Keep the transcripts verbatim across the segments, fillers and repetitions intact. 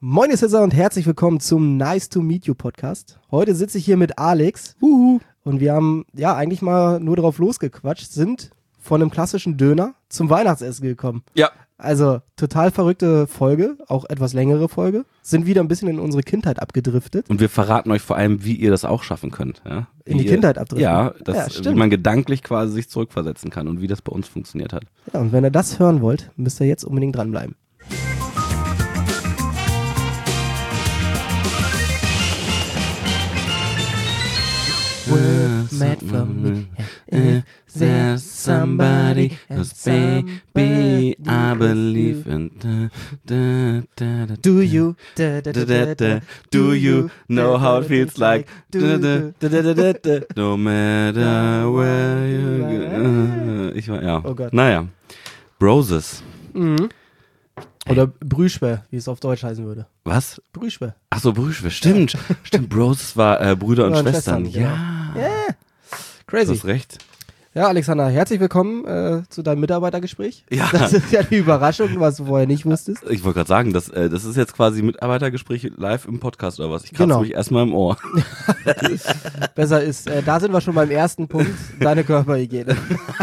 Moin ihr Sitzer und herzlich willkommen zum Nice to Meet You Podcast. Heute sitze ich hier mit Alex Uhu. Und wir haben ja eigentlich mal nur drauf losgequatscht, sind von einem klassischen Döner zum Weihnachtsessen gekommen. Ja. Also total verrückte Folge, auch etwas längere Folge, sind wieder ein bisschen in unsere Kindheit abgedriftet. Und wir verraten euch vor allem, wie ihr das auch schaffen könnt. Ja? In die ihr, Kindheit abdriften? Ja, das, ja, wie man gedanklich quasi sich zurückversetzen kann und wie das bei uns funktioniert hat. Ja, und wenn ihr das hören wollt, müsst ihr jetzt unbedingt dranbleiben. Were made from me. If there's somebody else, baby, I believe in. Da, da, da, Do you? Da, da, da, da, do you know how it feels like? Da, da, da, da, da, da, no matter where you. Ich war, ja. Oh Gott. Naja. Broses. Mhm. Oder Brüschwer, wie es auf Deutsch heißen würde. Was? Brüschwer. Ach so, Brüschwer. Stimmt. Stimmt, Broses war äh, Brüder und Brüder und Schwestern. Schwestern, Ja. Yeah. Du Crazy. hast recht. Ja, Alexander, herzlich willkommen äh, zu deinem Mitarbeitergespräch. Ja. Das ist ja die Überraschung, was du vorher nicht wusstest. Ich wollte gerade sagen, das, äh, das ist jetzt quasi Mitarbeitergespräch live im Podcast oder was? Ich kratze Genau. mich erstmal im Ohr. Besser ist, äh, da sind wir schon beim ersten Punkt, deine Körperhygiene.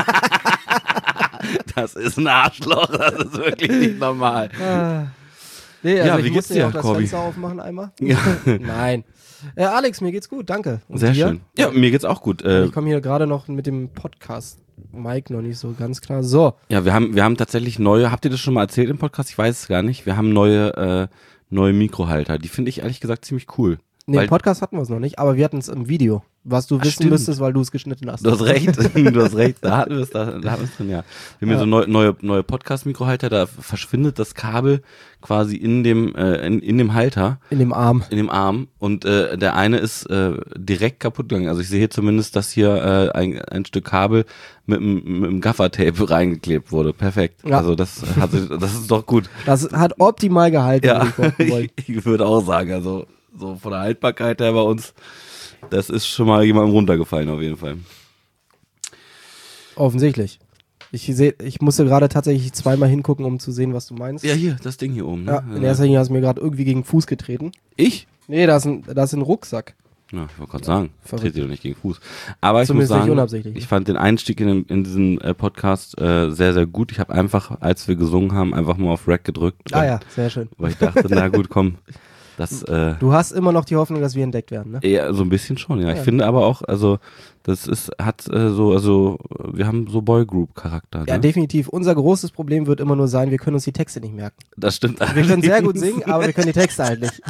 Das ist ein Arschloch, das ist wirklich nicht normal. Ah. Nee, also Ja, ich wie geht's musste ja dir, auch das Corby? Fenster aufmachen einmal. Ja. Nein. Äh, Alex, mir geht's gut, danke. Und Sehr dir? schön. Ja, mir geht's auch gut. Äh, Ich komme hier gerade noch mit dem Podcast Mike noch nicht so ganz klar. So. ja, wir haben, wir haben tatsächlich neue, habt ihr das schon mal erzählt im Podcast? Ich weiß es gar nicht. Wir haben neue, äh, neue Mikrohalter. Die finde ich ehrlich gesagt ziemlich cool. Nee, Weil- im Podcast hatten wir es noch nicht, aber wir hatten es im Video, was du Ach, wissen stimmt. müsstest, weil du es geschnitten hast. Du hast recht, du hast recht, da hatten wir es, da, da hatten wir es drin, ja. Wir haben Ja. hier so neu, neue, neue Podcast-Mikrohalter, da verschwindet das Kabel quasi in dem, äh, in, in dem Halter, In dem Arm. in dem Arm und äh, der eine ist äh, direkt kaputt gegangen. Also ich sehe hier zumindest, dass hier äh, ein, ein Stück Kabel mit dem mit dem Gaffertape reingeklebt wurde. Perfekt. Ja. Also das hat sich, das ist doch gut. Das hat optimal gehalten, Ja, würde ich behaupten wollen. ich, ich würde auch sagen, also so von der Haltbarkeit her bei uns, das ist schon mal jemandem runtergefallen auf jeden Fall. Offensichtlich. Ich seh, ich musste gerade tatsächlich zweimal hingucken, um zu sehen, was du meinst. Ja, hier, das Ding hier oben. Ne? Ja, in erster Linie hast du mir gerade irgendwie gegen den Fuß getreten. Ich? Nee, da ist ein, da ist ein Rucksack. Ja, ich wollte gerade sagen, verrückt. trete dir doch nicht gegen den Fuß. Aber ich Zumindest muss nicht sagen, unabsichtlich. ich fand den Einstieg in, in diesen äh, Podcast äh, sehr, sehr gut. Ich habe einfach, als wir gesungen haben, einfach mal auf Rack gedrückt. Ah weil, ja, sehr schön. Weil ich dachte, na gut, komm, das äh, Du hast immer noch die Hoffnung, dass wir entdeckt werden, ne? eher so ein bisschen schon, ja. Ich Ja. finde aber auch, also das ist, hat äh, so, also wir haben so Boygroup-Charakter. Ja, Ne? definitiv. Unser großes Problem wird immer nur sein, wir können uns die Texte nicht merken. Das stimmt. Wir können sehr gut singen, aber wir können die Texte halt nicht.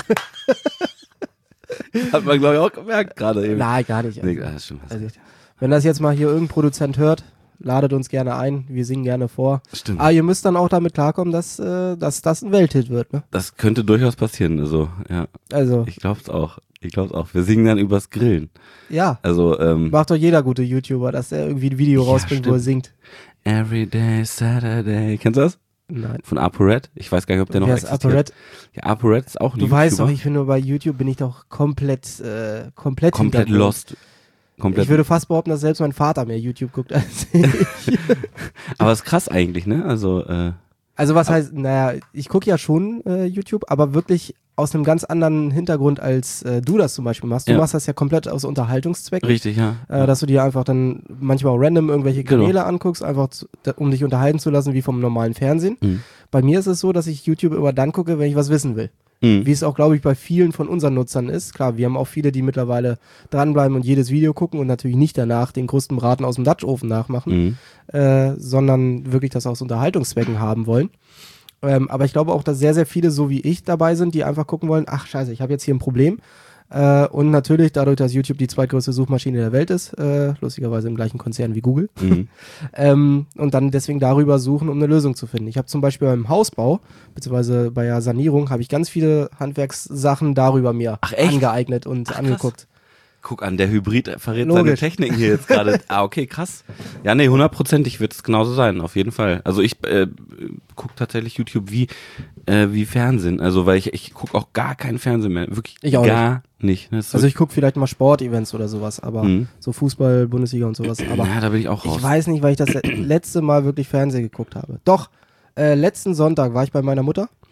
Hat man, glaube ich, auch gemerkt gerade eben. Nein, gar nicht. Nee, das stimmt. Also, wenn das jetzt mal hier irgendein Produzent hört, ladet uns gerne ein, wir singen gerne vor. Stimmt. Aber ihr müsst dann auch damit klarkommen, dass, äh, dass das ein Welthit wird, ne? Das könnte durchaus passieren, also, ja. Also, Ich glaub's auch. Ich glaub's auch. Wir singen dann übers Grillen. ja, Also, ähm, macht doch jeder gute YouTuber, dass er irgendwie ein Video Ja, rausbringt, wo er stimmt. singt. Everyday Saturday. Kennst du das? Nein. Von ApoRed? Ich weiß gar nicht, ob der noch Wer ist existiert. ApoRed? Ja, ApoRed ist auch ein Du YouTuber. weißt doch, ich finde, bei YouTube bin ich doch komplett, äh, komplett komplett hintergrund. lost. Komplett. Ich würde fast behaupten, dass selbst mein Vater mehr YouTube guckt als ich. Aber ist krass eigentlich, ne? Also, äh, Also was heißt, naja, ich gucke ja schon äh, YouTube, aber wirklich aus einem ganz anderen Hintergrund, als äh, du das zum Beispiel machst. Du Ja. machst das ja komplett aus Unterhaltungszwecken. richtig, ja. Äh, dass du dir einfach dann manchmal auch random irgendwelche Genau. Kanäle anguckst, einfach zu, da, um dich unterhalten zu lassen, wie vom normalen Fernsehen. Mhm. Bei mir ist es so, dass ich YouTube immer dann gucke, wenn ich was wissen will. Mhm. Wie es auch, glaube ich, bei vielen von unseren Nutzern ist. Klar, wir haben auch viele, die mittlerweile dranbleiben und jedes Video gucken und natürlich nicht danach den größten Braten aus dem Dutch-Ofen nachmachen, Mhm. äh, sondern wirklich das aus Unterhaltungszwecken haben wollen. Ähm, aber ich glaube auch, dass sehr, sehr viele, so wie ich, dabei sind, die einfach gucken wollen, ach scheiße, ich habe jetzt hier ein Problem. Äh, und natürlich, dadurch, dass YouTube die zweitgrößte Suchmaschine der Welt ist, äh, lustigerweise im gleichen Konzern wie Google, Mhm. ähm, und dann deswegen darüber suchen, um eine Lösung zu finden. Ich habe zum Beispiel beim Hausbau, beziehungsweise bei der Sanierung, habe ich ganz viele Handwerkssachen darüber mir Ach, echt? angeeignet und Ach, angeguckt. Guck an, der Hybrid verrät seine Logisch. Techniken hier jetzt gerade. Ah, okay, krass. Ja, nee, hundertprozentig wird es genauso sein, auf jeden Fall. Also ich äh, gucke tatsächlich YouTube wie äh, wie Fernsehen. Also weil ich ich gucke auch gar keinen Fernsehen mehr, wirklich Ich auch gar nicht. nicht. Also ich gucke vielleicht mal Sportevents oder sowas, aber Mhm. so Fußball, Bundesliga und sowas. Aber ja, da bin ich auch raus. ich weiß nicht, weil ich das le- letzte Mal wirklich Fernsehen geguckt habe. Doch, äh, letzten Sonntag war ich bei meiner Mutter Hm.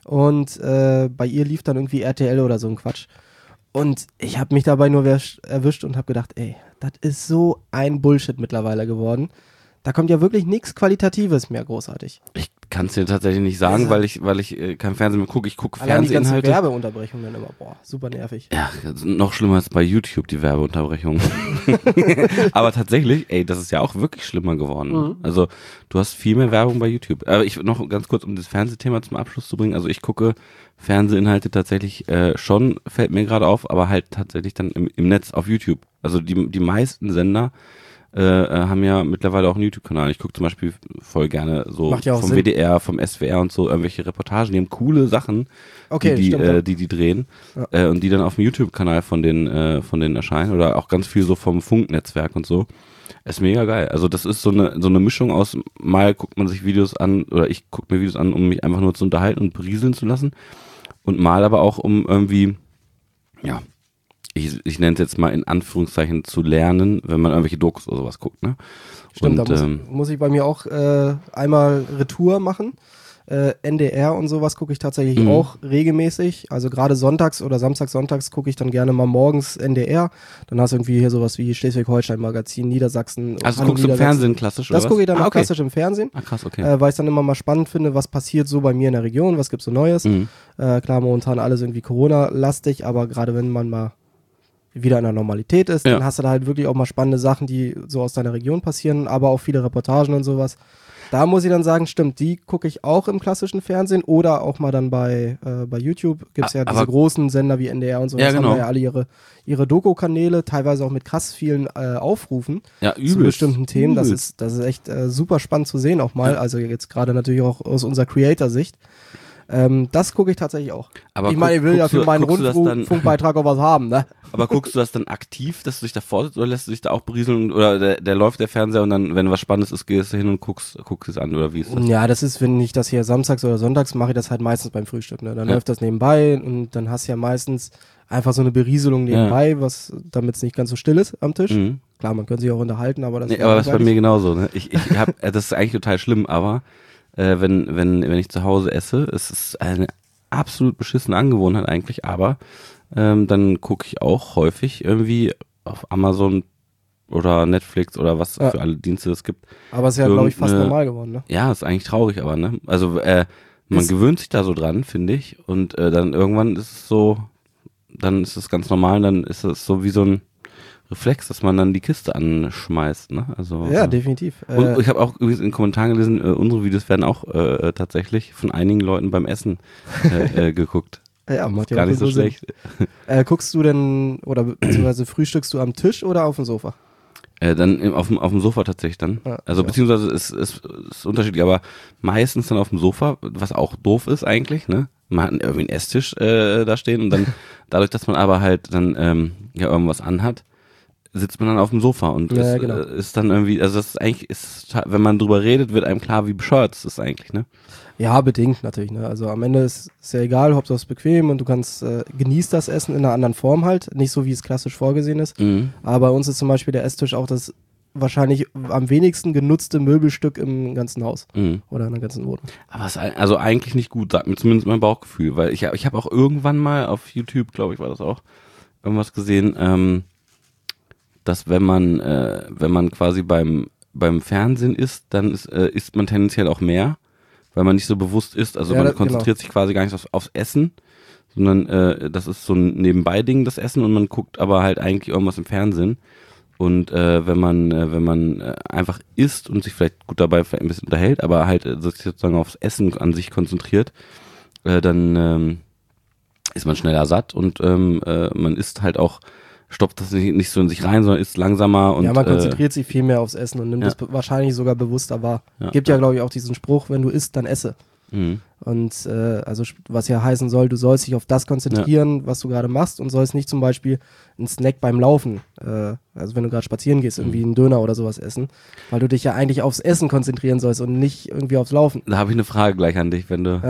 und äh, bei ihr lief dann irgendwie R T L oder so ein Quatsch. Und ich habe mich dabei nur erwischt und habe gedacht, ey, das ist so ein Bullshit mittlerweile geworden. Da kommt ja wirklich nichts Qualitatives mehr großartig. Ich kann es dir tatsächlich nicht sagen, also, weil ich weil ich äh, kein Fernsehen mehr gucke. Ich gucke Fernsehinhalte. Die ganzen Werbeunterbrechungen immer, boah, super nervig. Ja, noch schlimmer als bei YouTube, die Werbeunterbrechungen. Aber tatsächlich, ey, das ist ja auch wirklich schlimmer geworden. Mhm. Also du hast viel mehr Werbung bei YouTube. Aber ich noch ganz kurz, um das Fernsehthema zum Abschluss zu bringen. Also ich gucke Fernsehinhalte tatsächlich äh, schon, fällt mir gerade auf, aber halt tatsächlich dann im, im Netz auf YouTube. Also die die meisten Sender Äh, haben ja mittlerweile auch einen YouTube-Kanal. Ich gucke zum Beispiel voll gerne so ja vom Sinn. W D R, vom S W R und so irgendwelche Reportagen, die haben coole Sachen, okay, die, die, stimmt, äh, ja. die die drehen ja. äh, und die dann auf dem YouTube-Kanal von den äh, von denen erscheinen oder auch ganz viel so vom Funknetzwerk und so. Ist mega geil. Also das ist so eine so eine Mischung aus, mal guckt man sich Videos an oder ich gucke mir Videos an, um mich einfach nur zu unterhalten und berieseln zu lassen und mal aber auch um irgendwie, ja, Ich, ich nenne es jetzt mal in Anführungszeichen zu lernen, wenn man irgendwelche Dokus oder sowas guckt, ne? Stimmt, und, da muss, ähm, muss ich bei mir auch äh, einmal Retour machen. Äh, N D R und sowas gucke ich tatsächlich Mhm. auch regelmäßig. Also gerade sonntags oder samstags, sonntags gucke ich dann gerne mal morgens N D R. Dann hast du irgendwie hier sowas wie Schleswig-Holstein-Magazin, Niedersachsen. Also Hallo guckst du im Niedersachsen. Fernsehen klassisch, Das oder gucke ich dann was? auch Ah, okay. klassisch im Fernsehen, Ah, krass, okay. äh, weil ich dann immer mal spannend finde, was passiert so bei mir in der Region, was gibt's so Neues. Mhm. Äh, klar, momentan alles irgendwie Corona-lastig, aber gerade wenn man mal wieder in der Normalität ist, Ja. dann hast du da halt wirklich auch mal spannende Sachen, die so aus deiner Region passieren, aber auch viele Reportagen und sowas. Da muss ich dann sagen, stimmt, die gucke ich auch im klassischen Fernsehen oder auch mal dann bei, äh, bei YouTube. Gibt es ja Aber- diese großen Sender wie N D R und so. Ja, das genau. haben ja alle ihre, ihre Doku-Kanäle, teilweise auch mit krass vielen äh, Aufrufen Ja, zu übelst. bestimmten Themen. Das Übelst. ist, das ist echt äh, super spannend zu sehen auch mal. Also jetzt gerade natürlich auch aus unserer Creator-Sicht. Ähm, das gucke ich tatsächlich auch. Aber ich meine, ich guck- will ja guckst für du- meinen guckst du das dann- Rundfunkbeitrag auch was haben, ne? Aber guckst du das dann aktiv, dass du dich da vorsitzt oder lässt du dich da auch berieseln oder der, der läuft der Fernseher und dann, wenn was Spannendes ist, gehst du hin und guckst, guckst es an oder wie ist das? Ja, das ist, wenn ich das hier samstags oder sonntags mache, ich das halt meistens beim Frühstück. Ne? Dann Ja. läuft das nebenbei und dann hast du ja meistens einfach so eine Berieselung nebenbei, was damit es nicht ganz so still ist am Tisch. Mhm. Klar, man könnte sich auch unterhalten, aber das Nee, ist aber das ist bei mir langweilig. genauso. Ne? Ich, ich hab, äh, das ist eigentlich total schlimm, aber äh, wenn, wenn, wenn ich zu Hause esse, es ist eine absolut beschissene Angewohnheit eigentlich, aber ähm, dann gucke ich auch häufig irgendwie auf Amazon oder Netflix oder was Ja. für alle Dienste es gibt. Aber es ist ja, glaube ich, fast irgendeine- normal geworden. Ne? Ja, ist eigentlich traurig, aber ne? Also äh, man Ist- gewöhnt sich da so dran, finde ich. Und äh, dann irgendwann ist es so, dann ist es ganz normal, dann ist es so wie so ein Reflex, dass man dann die Kiste anschmeißt, ne? Also Ja, äh, definitiv. und Äh, ich habe auch übrigens in den Kommentaren gelesen, äh, unsere Videos werden auch äh, tatsächlich von einigen Leuten beim Essen äh, äh, geguckt. ja, macht ja Gar auch nicht so Sinn. schlecht. Äh, guckst du denn, oder beziehungsweise frühstückst du am Tisch oder auf dem Sofa? Äh, dann im, auf, dem, auf dem Sofa tatsächlich dann. Ja, also ich auch. beziehungsweise es ist, ist unterschiedlich, aber meistens dann auf dem Sofa, was auch doof ist eigentlich, ne? Man hat irgendwie einen Esstisch äh, da stehen und dann dadurch, dass man aber halt dann ähm, ja irgendwas anhat, sitzt man dann auf dem Sofa und Ja, ist, genau. äh, ist dann irgendwie, also das ist eigentlich, ist, wenn man drüber redet, wird einem klar, wie bescheuert es ist eigentlich, ne? Ja, bedingt natürlich. Ne? Also am Ende ist es ja egal, Hauptsache es ist bequem und du kannst, äh, genießt das Essen in einer anderen Form halt, nicht so wie es klassisch vorgesehen ist. Mhm. Aber bei uns ist zum Beispiel der Esstisch auch das wahrscheinlich am wenigsten genutzte Möbelstück im ganzen Haus Mhm. oder in der ganzen Wohnung. Aber es ist ein- also eigentlich nicht gut, sagt mir zumindest mein Bauchgefühl, weil ich, ich habe auch irgendwann mal auf YouTube, glaube ich, war das auch, irgendwas gesehen, ähm, dass wenn man, äh, wenn man quasi beim, beim Fernsehen isst, dann ist, äh, isst man tendenziell auch mehr, weil man nicht so bewusst isst. Also Ja, man das- konzentriert sich quasi gar nicht aufs, aufs Essen, sondern äh, das ist so ein Nebenbei-Ding, das Essen, und man guckt aber halt eigentlich irgendwas im Fernsehen. Und äh, wenn man, äh, wenn man äh, einfach isst und sich vielleicht gut dabei vielleicht ein bisschen unterhält, aber halt äh, sich sozusagen aufs Essen an sich konzentriert, äh, dann ähm, ist man schneller satt und ähm, äh, man isst halt auch, stopft das nicht, nicht so in sich rein, sondern isst langsamer und ja, man äh, konzentriert sich viel mehr aufs Essen und nimmt ja. es be- wahrscheinlich sogar bewusster wahr. Ja. Gibt ja, glaube ich, auch diesen Spruch, wenn du isst, dann esse. mh. Und äh, also sp- was ja heißen soll, du sollst dich auf das konzentrieren, was du gerade machst, und sollst nicht zum Beispiel einen Snack beim Laufen, äh, also wenn du gerade spazieren gehst, irgendwie einen Döner oder sowas essen, weil du dich ja eigentlich aufs Essen konzentrieren sollst und nicht irgendwie aufs Laufen. Da habe ich eine Frage gleich an dich, wenn du Ja.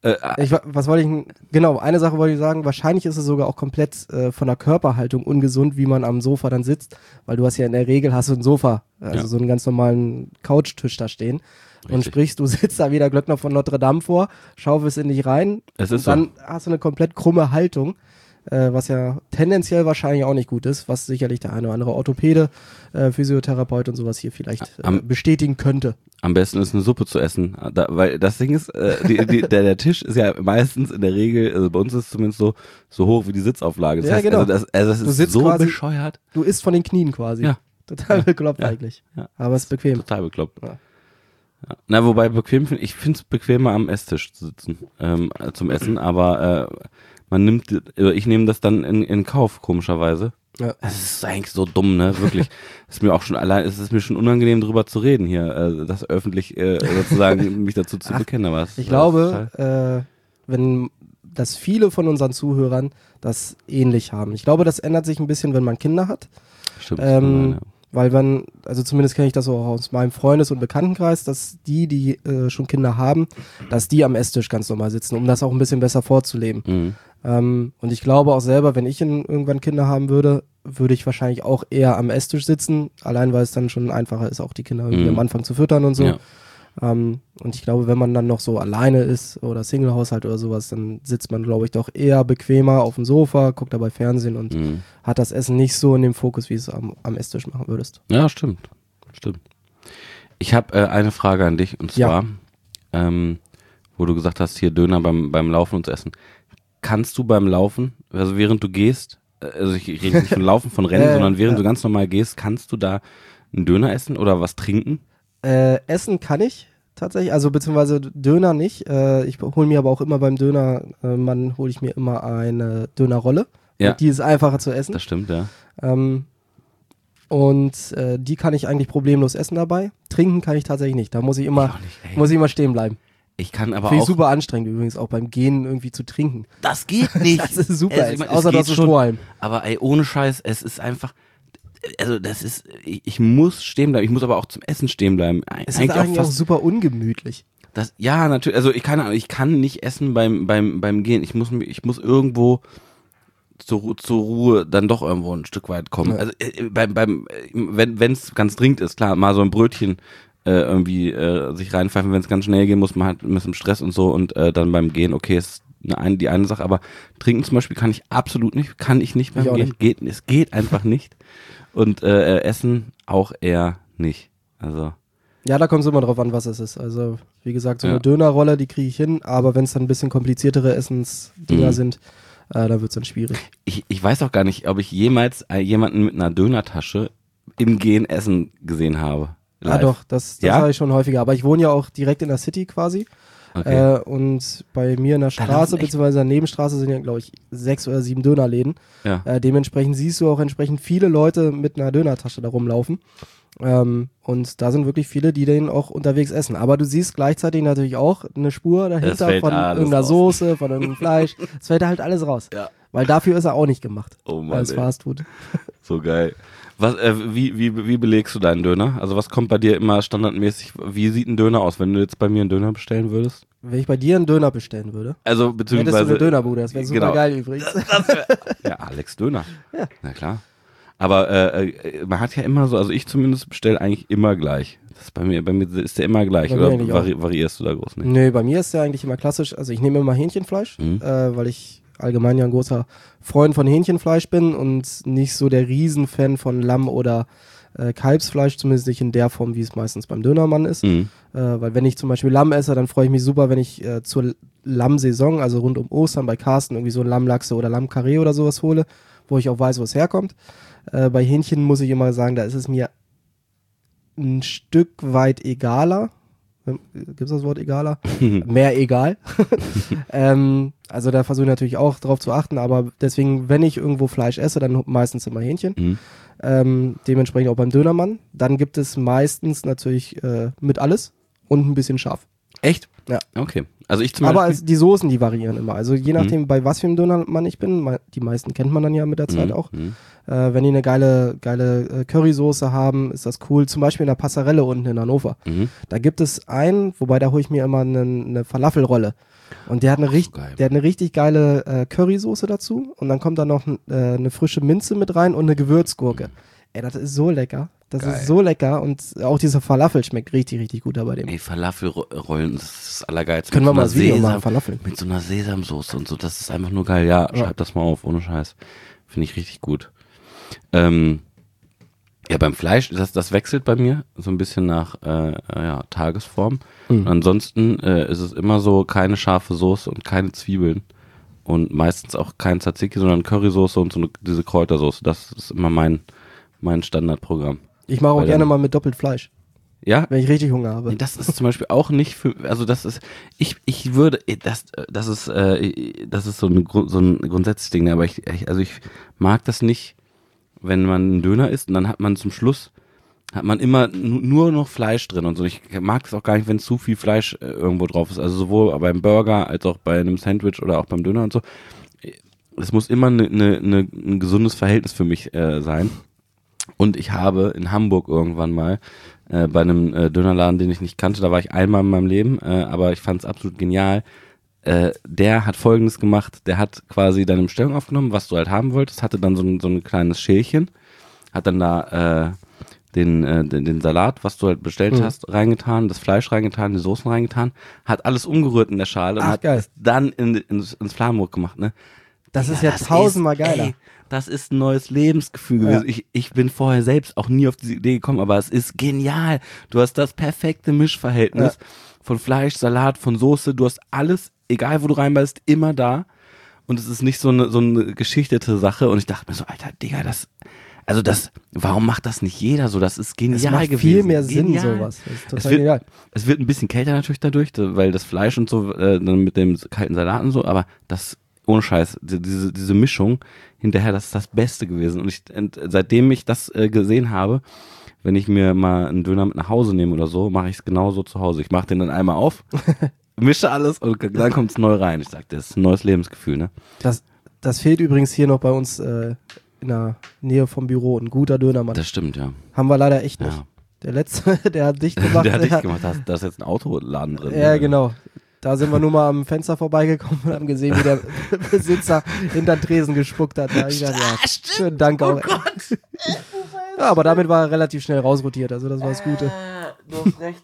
Äh, Ich, was wollte ich, genau, eine Sache wollte ich sagen, wahrscheinlich ist es sogar auch komplett äh, von der Körperhaltung ungesund, wie man am Sofa dann sitzt, weil du hast ja in der Regel, hast du ein Sofa, also Ja. so einen ganz normalen Couchtisch da stehen. Und Richtig. sprich, du sitzt da wie der Glöckner von Notre Dame vor, schaufelst in dich rein, Es und ist dann hast du eine komplett krumme Haltung, äh, was ja tendenziell wahrscheinlich auch nicht gut ist, was sicherlich der eine oder andere Orthopäde, äh, Physiotherapeut und sowas hier vielleicht äh, Am- bestätigen könnte. Am besten ist eine Suppe zu essen, da, weil das Ding ist, äh, die, die, der, der Tisch ist ja meistens in der Regel, also bei uns ist es zumindest so, so hoch wie die Sitzauflage. Das Ja, heißt, genau. also das, also das Du ist sitzt so quasi- bescheuert. Du isst von den Knien quasi. Ja. Total bekloppt Ja. eigentlich. Ja. Aber es ist bequem. Total bekloppt. Ja. Ja. Na, wobei bequem find, ich finde es bequemer am Esstisch zu sitzen ähm, äh, zum Essen, aber äh, man nimmt, äh, ich nehme das dann in, in Kauf, komischerweise. Ja. Es ist eigentlich so dumm, ne? Wirklich. Es ist mir auch schon allein, es ist mir schon unangenehm, drüber zu reden hier, äh, das öffentlich äh, sozusagen mich dazu zu Ach, bekennen. Aber es- Ich das glaube, ist halt- äh, wenn dass viele von unseren Zuhörern das ähnlich haben. Ich glaube, das ändert sich ein bisschen, wenn man Kinder hat. stimmt. das kann Ähm, sein, ja. Weil wenn, also zumindest kenne ich das auch aus meinem Freundes- und Bekanntenkreis, dass die, die äh, schon Kinder haben, dass die am Esstisch ganz normal sitzen, um das auch ein bisschen besser vorzuleben. Mhm. Ähm, und ich glaube auch selber, wenn ich in, irgendwann Kinder haben würde, würde ich wahrscheinlich auch eher am Esstisch sitzen, allein weil es dann schon einfacher ist, auch die Kinder irgendwie Mhm. am Anfang zu füttern und so. Ja. Ähm, und ich glaube, wenn man dann noch so alleine ist oder Single-Haushalt oder sowas, dann sitzt man, glaube ich, doch eher bequemer auf dem Sofa, guckt dabei Fernsehen und Mhm. hat das Essen nicht so in dem Fokus, wie es am, am Esstisch machen würdest. Ja, stimmt. Stimmt. Ich habe äh, eine Frage an dich und Ja. zwar, ähm, wo du gesagt hast, hier Döner beim, beim Laufen und Essen. Kannst du beim Laufen, also während du gehst, äh, also ich rede nicht von Laufen, von Rennen, Äh, sondern während ja. du ganz normal gehst, kannst du da einen Döner essen oder was trinken? Äh, essen kann ich tatsächlich, also beziehungsweise Döner nicht. Äh, ich hole mir aber auch immer beim Döner, äh, Mann, hole ich mir immer eine Dönerrolle. Ja. Die ist einfacher zu essen. Das stimmt, ja. Ähm, und äh, die kann ich eigentlich problemlos essen dabei. Trinken kann ich tatsächlich nicht. Da muss ich immer, Ich auch nicht, ey. muss ich immer stehen bleiben. Ich kann aber Finde ich auch. super anstrengend übrigens, auch beim Gehen irgendwie zu trinken. Das geht nicht. Das ist super, Also, ey. ich mein, es Außer du geht hast einen schon, Strohhalm. Aber ey, ohne Scheiß, es ist einfach. Also das ist, ich, ich muss stehen bleiben, ich muss aber auch zum Essen stehen bleiben. Eig- Es ist eigentlich auch super ungemütlich. Das, ja, natürlich, also ich kann, ich kann nicht essen beim, beim, beim Gehen. Ich muss, mich- ich muss irgendwo zur, Ru- zur Ruhe dann doch irgendwo ein Stück weit kommen. Ja. Also äh, beim, beim, äh, wenn es ganz dringend ist, klar, mal so ein Brötchen äh, irgendwie äh, sich reinpfeifen, wenn es ganz schnell gehen muss, man hat ein bisschen Stress und so und äh, dann beim Gehen, okay, ist eine, ein- die eine Sache, aber trinken zum Beispiel kann ich absolut nicht, kann ich nicht beim Ich auch Gehen, nicht. geht, es geht einfach nicht. Und äh, äh, Essen auch eher nicht. Also Ja, da kommt es immer drauf an, was es ist. Also, wie gesagt, so Ja. eine Dönerrolle, die kriege ich hin, aber wenn es dann ein bisschen kompliziertere Essensdinger Mhm. sind, äh, da wird es dann schwierig. ich, ich weiß auch gar nicht, ob ich jemals äh, jemanden mit einer Dönertasche im Gehen essen gesehen habe. Ah, Live. doch, das, das Ja? habe ich schon häufiger. Aber ich wohne ja auch direkt in der City quasi. Okay. Äh, und bei mir in der Da laufen Straße, echt- beziehungsweise in der Nebenstraße sind ja, glaube ich, sechs oder sieben Dönerläden. ja. Äh, dementsprechend siehst du auch entsprechend viele Leute mit einer Dönertasche da rumlaufen. Ähm, und da sind wirklich viele, die den auch unterwegs essen. Aber du siehst gleichzeitig natürlich auch eine Spur dahinter fällt von alles irgendeiner raus. Soße, von irgendeinem Fleisch. Es fällt da halt alles raus. Ja. Weil dafür ist er auch nicht gemacht. Oh Mann, Als ey. Fastfood. So geil. Was, äh, wie, wie, wie belegst du deinen Döner? Also was kommt bei dir immer standardmäßig? Wie sieht ein Döner aus, wenn du jetzt bei mir einen Döner bestellen würdest? Wenn ich bei dir einen Döner bestellen würde, Also hättest beziehungsweise du eine Dönerbude. Das wäre super genau. geil übrigens. Ja, Alex Döner. Ja. Na klar. Aber äh, äh, man hat ja immer so, also ich zumindest bestelle eigentlich immer gleich. Das ist bei mir, bei mir ist der immer gleich. Bei mir Oder eigentlich vari variierst du da groß nicht? Nee, bei mir ist der eigentlich immer klassisch. Also ich nehme immer Hähnchenfleisch, Mhm. äh, weil ich allgemein ja ein großer Freund von Hähnchenfleisch bin und nicht so der Riesenfan von Lamm- oder äh, Kalbsfleisch, zumindest nicht in der Form, wie es meistens beim Dönermann ist. Mhm. Äh, weil wenn ich zum Beispiel Lamm esse, dann freue ich mich super, wenn ich äh, zur Lammsaison, also rund um Ostern bei Carsten irgendwie so Lammlachse oder Lammkarree oder sowas hole, wo ich auch weiß, wo es herkommt. Äh, bei Hähnchen muss ich immer sagen, da ist es mir ein Stück weit egaler. Gibt es das Wort egaler? Mehr egal. ähm, also da versuche ich natürlich auch drauf zu achten, aber deswegen, wenn ich irgendwo Fleisch esse, dann meistens immer Hähnchen. Mhm. Ähm, dementsprechend auch beim Dönermann. Dann gibt es meistens natürlich äh, mit alles und ein bisschen scharf. Echt? Ja. Okay. Also ich zum Aber Beispiel, als die Soßen, die variieren immer. Also je nachdem, mhm. bei was für einem Dönermann ich bin, me- die meisten kennt man dann ja mit der Zeit mhm. auch. Mhm. Äh, wenn die eine geile, geile äh, Currysoße haben, ist das cool. Zum Beispiel in der Passarelle unten in Hannover. Mhm. Da gibt es einen, wobei da hole ich mir immer eine, eine Falafelrolle. Und der hat eine, Ach, richt- so geil. der hat eine richtig geile äh, Currysoße dazu. Und dann kommt da noch äh, eine frische Minze mit rein und eine Gewürzgurke. Ey, das ist so lecker. Das Geil. ist so lecker. Und auch dieser Falafel schmeckt richtig, richtig gut da bei dem. Ey, Falafelrollen, das ist das Allergeilste. Können Mit wir mal so das einer Video Sesam- machen, Falafel. Mit so einer Sesamsoße und so, das ist einfach nur geil. Ja, Ja. schreib das mal auf, ohne Scheiß. Finde ich richtig gut. Ähm, ja, beim Fleisch, das, das wechselt bei mir so ein bisschen nach äh, ja, Tagesform. Mhm. Ansonsten äh, ist es immer so, keine scharfe Soße und keine Zwiebeln. Und meistens auch kein Tzatziki, sondern Currysoße und so eine, diese Kräutersoße. Das ist immer mein, mein Standardprogramm. Ich mache auch Weil gerne dann- mal mit doppelt Fleisch, Ja, wenn ich richtig Hunger habe. nee, das ist zum Beispiel auch nicht für, also das ist, ich, ich würde, das, das ist, äh, das ist so ein, Grund- so ein grundsätzliches Ding, aber ich, ich, also ich mag das nicht, wenn man einen Döner isst und dann hat man zum Schluss, hat man immer nu- nur noch Fleisch drin und so. Ich mag das auch gar nicht, wenn zu viel Fleisch äh, irgendwo drauf ist, also sowohl beim Burger als auch bei einem Sandwich oder auch beim Döner und so. Es muss immer ne, ne, ne, ein gesundes Verhältnis für mich äh, sein. Und ich habe in Hamburg irgendwann mal äh, bei einem äh, Dönerladen, den ich nicht kannte, da war ich einmal in meinem Leben, äh, aber ich fand es absolut genial. Äh, der hat Folgendes gemacht, der hat quasi deine Bestellung aufgenommen, was du halt haben wolltest, hatte dann so ein, so ein kleines Schälchen, hat dann da äh, den, äh, den, den Salat, was du halt bestellt Mhm. hast, reingetan, das Fleisch reingetan, die Soßen reingetan, hat alles umgerührt in der Schale und Ach, hat geil. es dann in, ins, ins Flammbrot gemacht, ne? Das ist Ja, ja tausendmal geiler. Ey, das ist ein neues Lebensgefühl gewesen. Ja. Ich, ich bin vorher selbst auch nie auf diese Idee gekommen, aber es ist genial. Du hast das perfekte Mischverhältnis Ja. von Fleisch, Salat, von Soße. Du hast alles, egal wo du reinbeißt, immer da. Und es ist nicht so eine, so eine geschichtete Sache. Und ich dachte mir so, Alter, Digga, das, also das, warum macht das nicht jeder so? Das ist genial Das macht gewesen. viel mehr Sinn, Genial. sowas. Das ist Es total wird, genial. es wird ein bisschen kälter natürlich dadurch, weil das Fleisch und so, äh, dann mit dem kalten Salat und so, aber das, ohne Scheiß, die- diese, diese Mischung hinterher, das ist das Beste gewesen. Und ich, und seitdem ich das äh, gesehen habe, wenn ich mir mal einen Döner mit nach Hause nehme oder so, mache ich es genauso zu Hause. Ich mache den dann einmal auf, mische alles und dann kommt es neu rein. Ich sag, das ist ein neues Lebensgefühl, ne? Das, das fehlt übrigens hier noch bei uns äh, in der Nähe vom Büro. Ein guter Dönermann. Das stimmt, ja. Haben wir leider echt nicht. ja. Der letzte, der hat dicht gemacht. Der hat der dich gemacht, da ist, da ist jetzt ein Autoladen drin. Ja, ne? genau. Da sind wir nur mal am Fenster vorbeigekommen und haben gesehen, wie der Besitzer hinter den Tresen gespuckt hat. Da hab ich gedacht, ja, schönen Dank auch. Gott. Ja, aber damit war er relativ schnell rausrotiert, also das war das Gute. Du hast recht.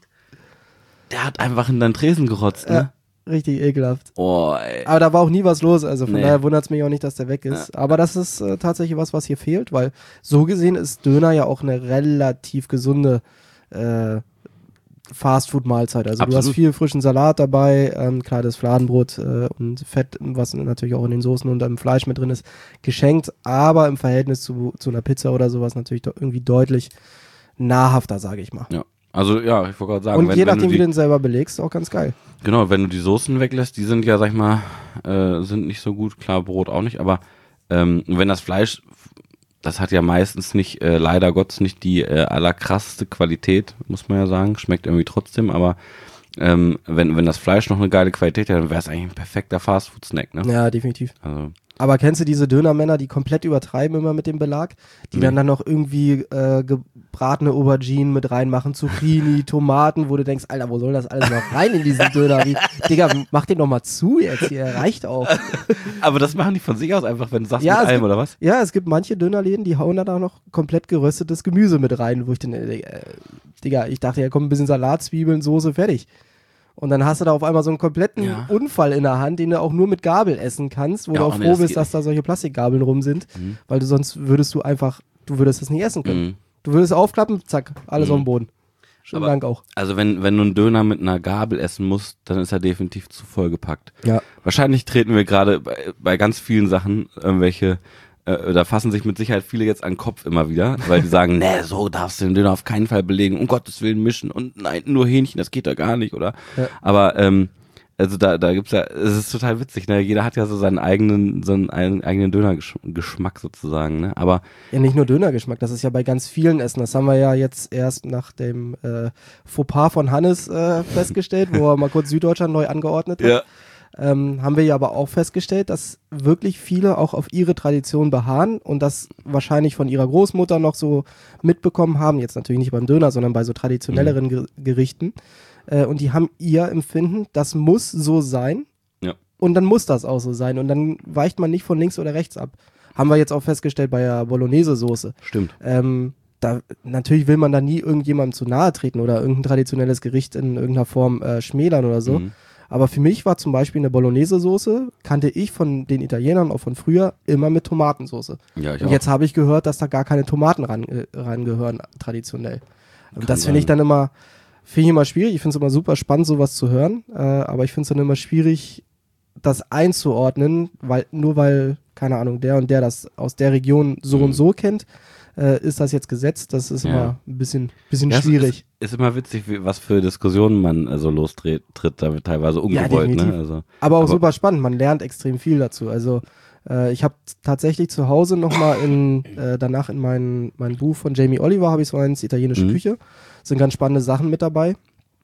Der hat einfach in deinen Tresen gerotzt, ne? Ja, richtig ekelhaft. Oh, ey. Aber da war auch nie was los, also von Nee. daher wundert es mich auch nicht, dass der weg ist. Aber das ist äh, tatsächlich was, was hier fehlt, weil so gesehen ist Döner ja auch eine relativ gesunde äh, Fastfood-Mahlzeit. Also du Absolut. hast viel frischen Salat dabei, ähm, klar das Fladenbrot äh, und Fett, was natürlich auch in den Soßen und im Fleisch mit drin ist, geschenkt, aber im Verhältnis zu, zu einer Pizza oder sowas natürlich doch irgendwie deutlich nahrhafter, sage ich mal. Ja. Also ja, ich wollte gerade sagen, Und wenn, je wenn du nachdem, wie die, du den selber belegst, auch ganz geil. genau, wenn du die Soßen weglässt, die sind ja, sag ich mal, äh, sind nicht so gut, klar, Brot auch nicht, aber ähm, wenn das Fleisch, das hat ja meistens nicht, äh, leider Gottes nicht die äh, allerkrasseste Qualität, muss man ja sagen, schmeckt irgendwie trotzdem, aber ähm, wenn, wenn das Fleisch noch eine geile Qualität hat, dann wäre es eigentlich ein perfekter Fastfood-Snack, ne? Ja, definitiv. Also, Aber kennst du diese Dönermänner, die komplett übertreiben immer mit dem Belag? Die Nee. dann dann noch irgendwie äh, gebratene Auberginen mit reinmachen, Zucchini, Tomaten, wo du denkst, Alter, wo soll das alles noch rein in diesen Döner? Wie, Digga, mach den doch mal zu jetzt hier, reicht auch. aber das machen die von sich aus einfach, wenn du sagst Ja, mit es allem, gibt- oder was? Ja, es gibt manche Dönerläden, die hauen da auch noch komplett geröstetes Gemüse mit rein, wo ich dann, äh, Digga, ich dachte, ja kommt ein bisschen Salat, Zwiebeln, Soße, fertig. Und dann hast du da auf einmal so einen kompletten Ja. Unfall in der Hand, den du auch nur mit Gabel essen kannst, wo Ja, du oh auch nee, froh das bist, geht dass da solche Plastikgabeln rum sind, Mhm. weil du sonst würdest du einfach, du würdest das nicht essen können. Mhm. Du würdest aufklappen, zack, alles Mhm. auf dem Boden. Schönen Aber- Dank auch. Also wenn, wenn du einen Döner mit einer Gabel essen musst, dann ist er definitiv zu vollgepackt. Ja. Wahrscheinlich treten wir gerade bei, bei ganz vielen Sachen irgendwelche, äh, da fassen sich mit Sicherheit viele jetzt an den Kopf immer wieder, weil die sagen, nee, so darfst du den Döner auf keinen Fall belegen, um Gottes Willen mischen und nein, nur Hähnchen, das geht da gar nicht, oder? Ja. Aber ähm, Also da, da gibt's ja, es ist total witzig, ne? Jeder hat ja so seinen eigenen, so einen eigenen Dönergeschmack sozusagen, ne? Aber ja, nicht nur Dönergeschmack, das ist ja bei ganz vielen Essen. Das haben wir ja jetzt erst nach dem äh, Fauxpas von Hannes äh, festgestellt, wo er mal kurz Süddeutschland neu angeordnet hat. ja. Ähm, haben wir ja aber auch festgestellt, dass wirklich viele auch auf ihre Tradition beharren und das wahrscheinlich von ihrer Großmutter noch so mitbekommen haben, jetzt natürlich nicht beim Döner, sondern bei so traditionelleren Ger- Gerichten. Äh, und die haben ihr Empfinden, das muss so sein. Ja. Und dann muss das auch so sein. Und dann weicht man nicht von links oder rechts ab. Haben wir jetzt auch festgestellt bei der Bolognese-Soße. Stimmt. Ähm, da, natürlich will man da nie irgendjemandem zu nahe treten oder irgendein traditionelles Gericht in irgendeiner Form äh, schmälern oder so. Mhm. Aber für mich war zum Beispiel eine Bolognese-Soße, kannte ich von den Italienern auch von früher, immer mit Tomatensoße. Ja, ich Und auch. jetzt habe ich gehört, dass da gar keine Tomaten ran, äh, rangehören, traditionell. Und Kann das finde ich sein. dann immer, finde ich immer schwierig. Ich finde es immer super spannend, sowas zu hören. Äh, aber ich finde es dann immer schwierig, das einzuordnen, weil nur weil, keine Ahnung, der und der das aus der Region so Mhm. und so kennt, äh, ist das jetzt gesetzt. Das ist Ja. immer ein bisschen, bisschen Ja, es schwierig. Ist, ist immer witzig, wie, was für Diskussionen man also lostritt, tritt, da wird teilweise ungewollt, ne? definitiv. Also, Aber auch aber- super spannend, man lernt extrem viel dazu. Also äh, ich habe tatsächlich zu Hause nochmal in, äh, danach in mein, mein Buch von Jamie Oliver, habe ich so eins, italienische Mhm. Küche, sind ganz spannende Sachen mit dabei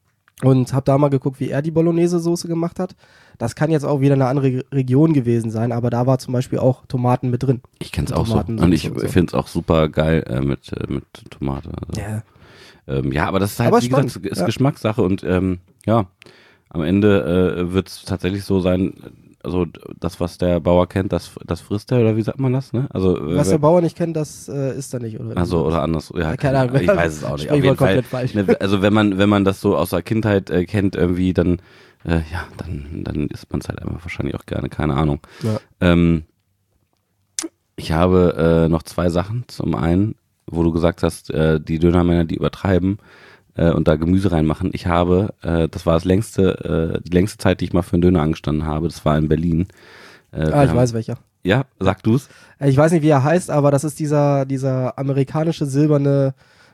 und habe da mal geguckt, wie er die Bolognese-Soße gemacht hat. Das kann jetzt auch wieder eine andere Region gewesen sein, aber da war zum Beispiel auch Tomaten mit drin. ich kenn's auch so. Tomatensauce Und ich und so. find's auch super geil äh, mit, äh, mit Tomate. Also. Ja. Ähm, ja, aber das ist halt, Aber wie spannend, gesagt, ist ja. Geschmackssache und ähm, ja, am Ende äh, wird es tatsächlich so sein, also das, was der Bauer kennt, das, das frisst er, oder wie sagt man das, ne? Also, äh, Was der Bauer nicht kennt, das äh, ist er nicht, oder? also oder anders, ja, keine Ahnung. ich weiß es auch nicht. Auf Sprichwort jeden Fall, komplett falsch. ne, also wenn man, wenn man das so aus der Kindheit äh, kennt irgendwie, dann, äh, ja, dann, dann isst man es halt einfach wahrscheinlich auch gerne, keine Ahnung. Ja. Ähm, ich habe äh, noch zwei Sachen. Zum einen, wo du gesagt hast, äh, die Dönermänner, die übertreiben äh, und da Gemüse reinmachen. Ich habe, äh, das war das längste, äh, die längste Zeit, die ich mal für einen Döner angestanden habe. Das war in Berlin. Äh, Ah, wir ich haben- weiß welcher. Ja, sag du's. Ich weiß nicht, wie er heißt, aber das ist dieser, dieser amerikanische silberne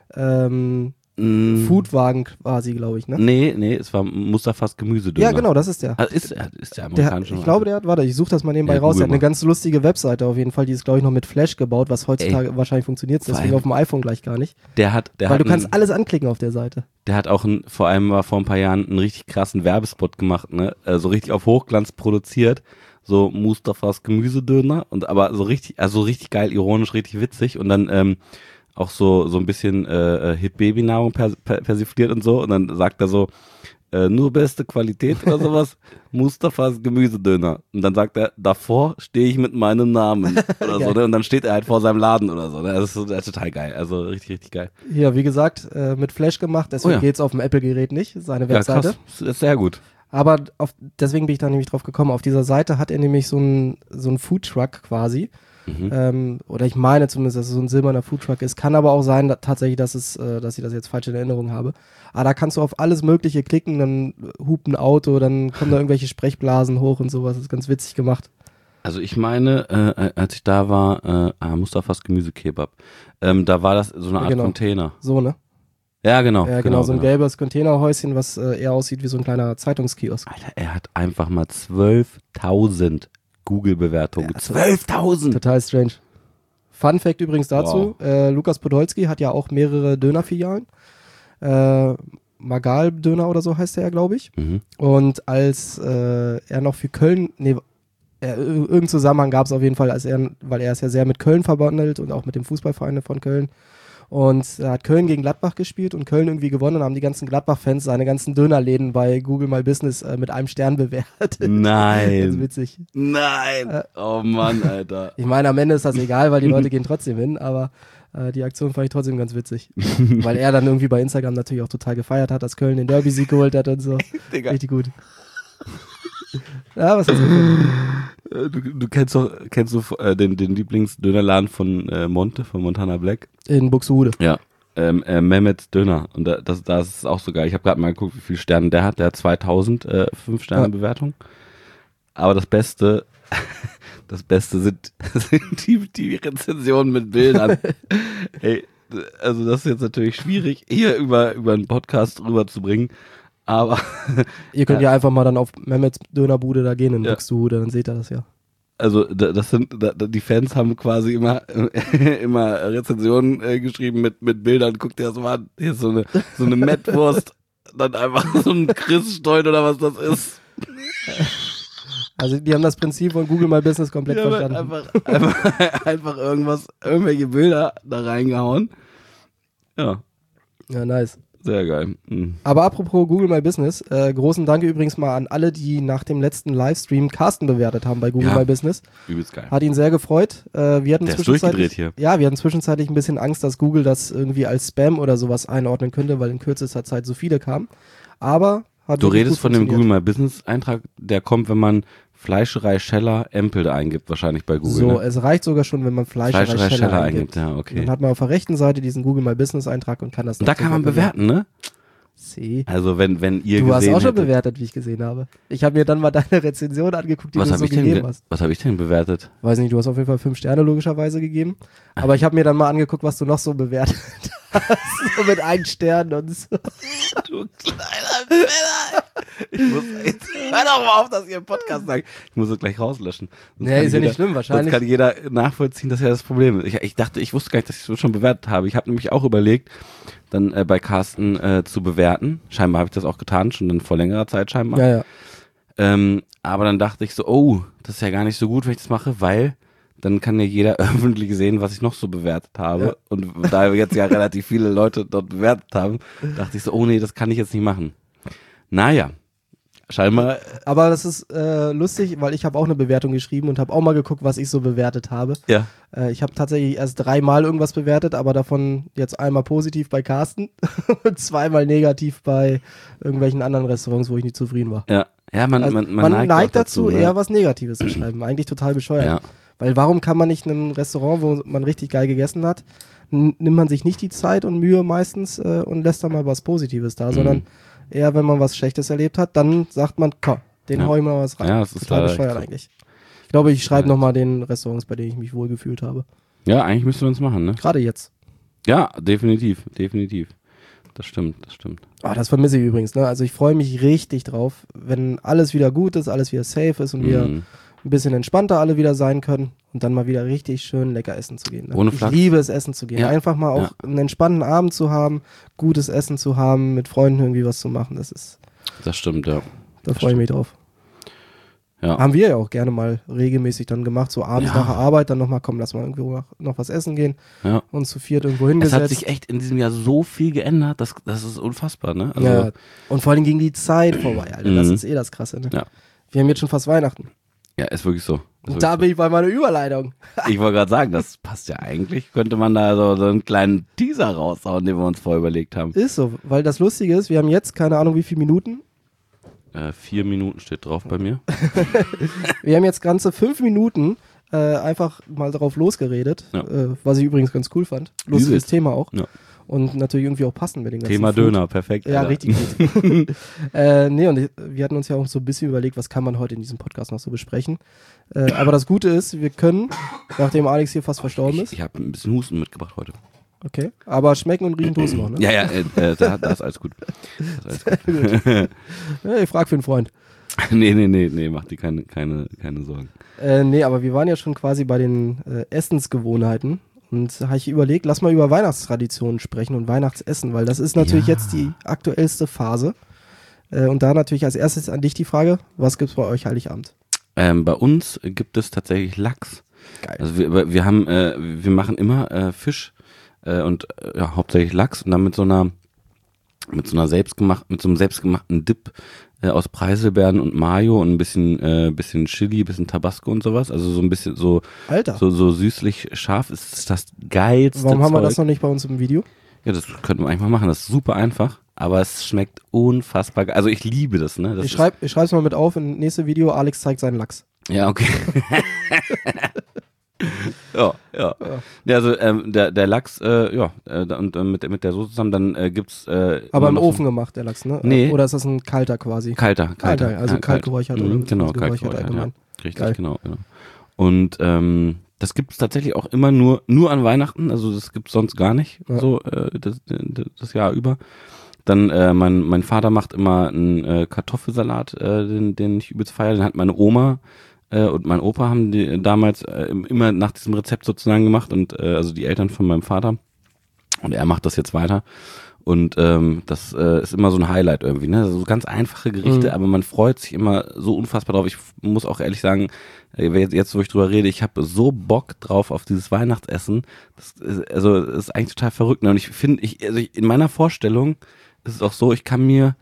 ähm, Mm, Foodwagen quasi, glaube ich, ne? Nee, nee, es war Mustafas Gemüsedöner. Ja, genau, das ist der. Ah, ist, ist der Der, amerikanische? ich glaube, der hat, warte, ich suche das mal nebenbei Ja, raus. Der google hat eine mal. ganz lustige Webseite auf jeden Fall. Die ist, glaube ich, noch mit Flash gebaut, was heutzutage wahrscheinlich funktioniert, vor deswegen allem- auf dem iPhone gleich gar nicht. Der hat, der Weil hat du kannst einen, alles anklicken auf der Seite. der hat auch ein, vor allem war vor ein paar Jahren einen richtig krassen Werbespot gemacht, ne? Äh, so richtig auf Hochglanz produziert. So Mustafas Gemüsedöner und aber so richtig, also richtig geil, ironisch, richtig witzig und dann ähm, auch so so ein bisschen äh, äh, Hip-Baby-Nahrung pers per persifliert und so und dann sagt er so, äh, nur beste Qualität oder sowas, Mustafas Gemüsedöner. Und dann sagt er, davor stehe ich mit meinem Namen oder so, Geil. ne? Und dann steht er halt vor seinem Laden oder so. Ne? Das ist, so- das ist total geil, also richtig, richtig geil. Ja, wie gesagt, äh, mit Flash gemacht, deswegen Oh ja. geht's auf dem Apple-Gerät nicht, seine Ja, Webseite. krass, das ist sehr gut. Aber auf, deswegen bin ich da nämlich drauf gekommen. Auf dieser Seite hat er nämlich so einen so einen Foodtruck quasi. Mhm. Ähm, oder ich meine zumindest, dass es so ein silberner Foodtruck ist. Kann aber auch sein, da, tatsächlich, dass, es, äh, dass ich das jetzt falsch in Erinnerung habe. Aber da kannst du auf alles Mögliche klicken, dann hupt ein Auto, dann kommen da irgendwelche Sprechblasen hoch und sowas. Das ist ganz witzig gemacht. Also ich meine, äh, als ich da war, äh, ah, Mustafas Gemüsekebab, ähm, da war das so eine Art Genau. Container. So, ne? Ja, genau. Ja, genau, so ein gelbes Containerhäuschen, was äh, eher aussieht wie so ein kleiner Zeitungskiosk. Alter, er hat einfach mal zwölftausend Google-Bewertungen. Ja, zwölftausend! Total strange. Fun Fact übrigens dazu, äh, Lukas Podolski hat ja auch mehrere Dönerfilialen. Äh, Magal-Döner oder so heißt er ja, glaube ich. Mhm. Und als äh, er noch für Köln, nee, äh, irgendeinen Zusammenhang gab es auf jeden Fall, als er, weil er ist ja sehr mit Köln verbandelt und auch mit dem Fußballverein von Köln. Und er hat Köln gegen Gladbach gespielt und Köln irgendwie gewonnen und haben die ganzen Gladbach-Fans seine ganzen Dönerläden bei Google My Business äh, mit einem Stern bewertet. Ganz Nein! witzig. Nein! Äh. Oh Mann, Alter. Ich meine, am Ende ist das egal, weil die Leute gehen trotzdem hin, aber äh, die Aktion fand ich trotzdem ganz witzig. Weil er dann irgendwie bei Instagram natürlich auch total gefeiert hat, dass Köln den Derby-Sieg geholt hat und so. Digga. Richtig gut. Ja, was ist das? Äh, Du, du kennst doch, kennst du äh, den, den Lieblingsdönerladen von äh, Monte, von Montana Black? In Buxtehude. Ja. Ähm, äh, Mehmets Döner. Und da, das, das ist auch so geil. Ich habe gerade mal geguckt, wie viele Sterne der hat. Der hat zweitausend äh, fünf Sterne Ja. Bewertung. Aber das Beste, das Beste sind, sind die, die Rezensionen mit Bildern. Hey, also das ist jetzt natürlich schwierig, hier über, über einen Podcast rüberzubringen. Aber Ihr könnt Ja. ja einfach mal dann auf Mehmets Dönerbude da gehen in Ja. Buxtehude, dann seht ihr das ja. also da- das sind da, da- die Fans haben quasi immer immer Rezensionen äh, geschrieben mit mit Bildern. Guckt dir das mal an. Hier ist so eine so eine Mettwurst, dann einfach so ein Christstollen oder was das ist. Also die haben das Prinzip von Google My Business komplett Die haben halt verstanden. einfach, einfach einfach irgendwas, irgendwelche Bilder da reingehauen. Ja, Ja, nice. sehr geil. Mhm. Aber apropos Google My Business, äh, großen Dank übrigens mal an alle, die nach dem letzten Livestream Carsten bewertet haben bei Google Ja. My Business. Übelst geil. Hat ihn sehr gefreut. Äh, wir hatten Der ist zwischenzeitlich, durchgedreht hier. Ja, wir hatten zwischenzeitlich ein bisschen Angst, dass Google das irgendwie als Spam oder sowas einordnen könnte, weil in kürzester Zeit so viele kamen. Aber hat Du wirklich redest gut von dem Google funktioniert. My Business Eintrag, der kommt, wenn man Fleischerei Scheller Empel eingib, wahrscheinlich bei Google. So, ne? es reicht sogar schon, wenn man Fleischerei Fleischerei Scheller Scheller eingibt. eingibt, ja, okay. Dann hat man auf der rechten Seite diesen Google My Business Eintrag und kann das Und da dann kann man sogar bewerten, ne? See. Also wenn wenn ihr Du hast gesehen auch schon hättet, bewertet, wie ich gesehen habe. Ich habe mir dann mal deine Rezension angeguckt, die was du habe so ich denn gegeben ge- hast. was habe ich denn bewertet? Weiß nicht, du hast auf jeden Fall fünf Sterne logischerweise gegeben. Aber ich habe mir dann mal angeguckt, was du noch so bewertet hast. So mit einem Stern und so. Du kleiner Penner. Ich muss jetzt, hör doch mal auf, dass ihr im Podcast sagt. Ich muss es gleich rauslöschen. Sonst Nee, kann ist ja jeder- nicht schlimm, wahrscheinlich. Sonst kann jeder nachvollziehen, dass ja das Problem ist. Ich, ich dachte, ich wusste gar nicht, dass ich es so schon bewertet habe. Ich habe nämlich auch überlegt, dann äh, bei Carsten äh, zu bewerten. Scheinbar habe ich das auch getan, schon dann vor längerer Zeit scheinbar. Ja, ja. Ähm, aber dann dachte ich so, oh, das ist ja gar nicht so gut, wenn ich das mache, weil dann kann ja jeder öffentlich sehen, was ich noch so bewertet habe. Ja. Und da jetzt ja relativ viele Leute dort bewertet haben, dachte ich so, oh nee, das kann ich jetzt nicht machen. Naja, scheinbar, Aber das ist äh, lustig, weil ich habe auch eine Bewertung geschrieben und habe auch mal geguckt, was ich so bewertet habe. ja. Äh, ich habe tatsächlich erst dreimal irgendwas bewertet, aber davon jetzt einmal positiv bei Carsten und zweimal negativ bei irgendwelchen anderen Restaurants, wo ich nicht zufrieden war. Ja, ja, man, Also man, man, man neigt, auch dazu, ne? eher was Negatives zu schreiben. Eigentlich total bescheuert. Ja. Weil warum kann man nicht in einem Restaurant, wo man richtig geil gegessen hat, n- nimmt man sich nicht die Zeit und Mühe meistens äh, und lässt da mal was Positives da, Mhm. sondern eher, wenn man was Schlechtes erlebt hat, dann sagt man, komm, den Ja. hau ich mal was rein. Ja, das ist total leider echt bescheuert so. eigentlich. Ich glaube, ich schreibe leider nochmal den Restaurants, bei denen ich mich wohl gefühlt habe. Ja, eigentlich müssten wir uns machen, ne? Gerade jetzt. Ja, definitiv, definitiv. Das stimmt, das stimmt. Oh, das vermisse ich übrigens, ne? Also ich freue mich richtig drauf, wenn alles wieder gut ist, alles wieder safe ist und wir Mhm. ein bisschen entspannter alle wieder sein können und dann mal wieder richtig schön lecker essen zu gehen. Ne? Ohne ich Flachs. liebe es, essen zu gehen. Ja. Einfach mal auch Ja. einen entspannten Abend zu haben, gutes Essen zu haben, mit Freunden irgendwie was zu machen. Das ist, Das stimmt, ja. da freue ich mich drauf. Ja. Haben wir ja auch gerne mal regelmäßig dann gemacht, so abends Ja. nach der Arbeit, dann nochmal, komm, lass mal irgendwo noch, noch was essen gehen ja. und zu viert irgendwo Es hingesetzt. hat sich echt in diesem Jahr so viel geändert, das, das ist unfassbar, ne? Also, ja. Und vor allem ging die Zeit vorbei, Alter. Das Mhm. ist eh das Krasse, ne? Ja. Wir haben jetzt schon fast Weihnachten. ja, ist wirklich so. Ist Und wirklich da bin ich bei meiner Überleitung. so. Ich wollte gerade sagen, das passt ja eigentlich. Könnte man da so, so einen kleinen Teaser raushauen, den wir uns vorher überlegt haben. Ist so, weil das Lustige ist, wir haben jetzt keine Ahnung wie viele Minuten. Äh, vier Minuten steht drauf bei mir. Wir haben jetzt ganze fünf Minuten äh, einfach mal drauf losgeredet, Ja. äh, was ich übrigens ganz cool fand. Lustiges Übelst. Thema auch. Ja. Und natürlich irgendwie auch passend mit dem ganzen Thema Food. Döner, perfekt. Ja, Alter. richtig gut. äh, nee, und ich, wir hatten uns ja auch so ein bisschen überlegt, was kann man heute in diesem Podcast noch so besprechen. Äh, aber das Gute ist, wir können, nachdem Alex hier fast verstorben Ich, ist, ich habe ein bisschen Husten mitgebracht heute. okay, aber schmecken und riechen tust du noch, ne? Ja, ja, äh, äh, da, da ist alles gut. Da ist alles gut. Ja, ich frag für einen Freund. nee, nee, nee, nee, mach dir keine, keine, keine Sorgen. Äh, nee, aber wir waren ja schon quasi bei den äh, Essensgewohnheiten. Und da habe ich überlegt, lass mal über Weihnachtstraditionen sprechen und Weihnachtsessen, weil das ist natürlich Ja. jetzt die aktuellste Phase. Äh, und da natürlich als erstes an dich die Frage, was gibt's bei euch Heiligabend? Ähm, bei uns gibt es tatsächlich Lachs. Geil. Also wir, wir haben, äh, wir machen immer äh, Fisch äh, und äh, ja, hauptsächlich Lachs und dann mit so einer, mit so einer selbstgemachten, mit so einem selbstgemachten Dip äh, aus Preiselbeeren und Mayo und ein bisschen, äh, bisschen Chili, ein bisschen Tabasco und sowas. Also so ein bisschen so, Alter, so, so süßlich scharf ist das geilste warum haben wir Zeug. das noch nicht bei uns im Video? Ja, das könnten wir eigentlich mal machen. Das ist super einfach, aber es schmeckt unfassbar geil. Also ich liebe das, ne? Das Ich schreibe ich schreib's mal mit auf, im nächsten Video, Alex zeigt seinen Lachs. ist, ja, okay. ja, ja. Ja. Ja, also ähm, der, der Lachs, äh, ja, äh, und äh, mit, mit der Soße zusammen, dann äh, gibt's äh, Aber immer im noch Ofen gemacht, der Lachs, ne? Nee. Oder ist das ein kalter quasi? so kalter, kalter. Kalter, also ja, kalt geräuchert oder Mhm, genau, geräuchert kalt geräuchert, ja. allgemein. Richtig, Geil. genau, genau. Und ähm, das gibt's tatsächlich auch immer nur nur an Weihnachten, also das gibt's sonst gar nicht, Ja. so äh, das, das Jahr über. Dann äh, mein mein Vater macht immer einen äh, Kartoffelsalat, äh, den den ich übelst feiere. Den hat meine Oma äh, und mein Opa haben die damals äh, immer nach diesem Rezept sozusagen gemacht und äh, also die Eltern von meinem Vater. Und er macht das jetzt weiter. Und ähm, das äh, ist immer so ein Highlight irgendwie, ne? So ganz einfache Gerichte, mhm. aber man freut sich immer so unfassbar drauf. Ich muss auch ehrlich sagen, jetzt wo ich drüber rede, ich habe so Bock drauf auf dieses Weihnachtsessen. Das ist, also das ist eigentlich total verrückt. Ne? Und ich finde, ich, also ich, in meiner Vorstellung ist es auch so, ich kann mir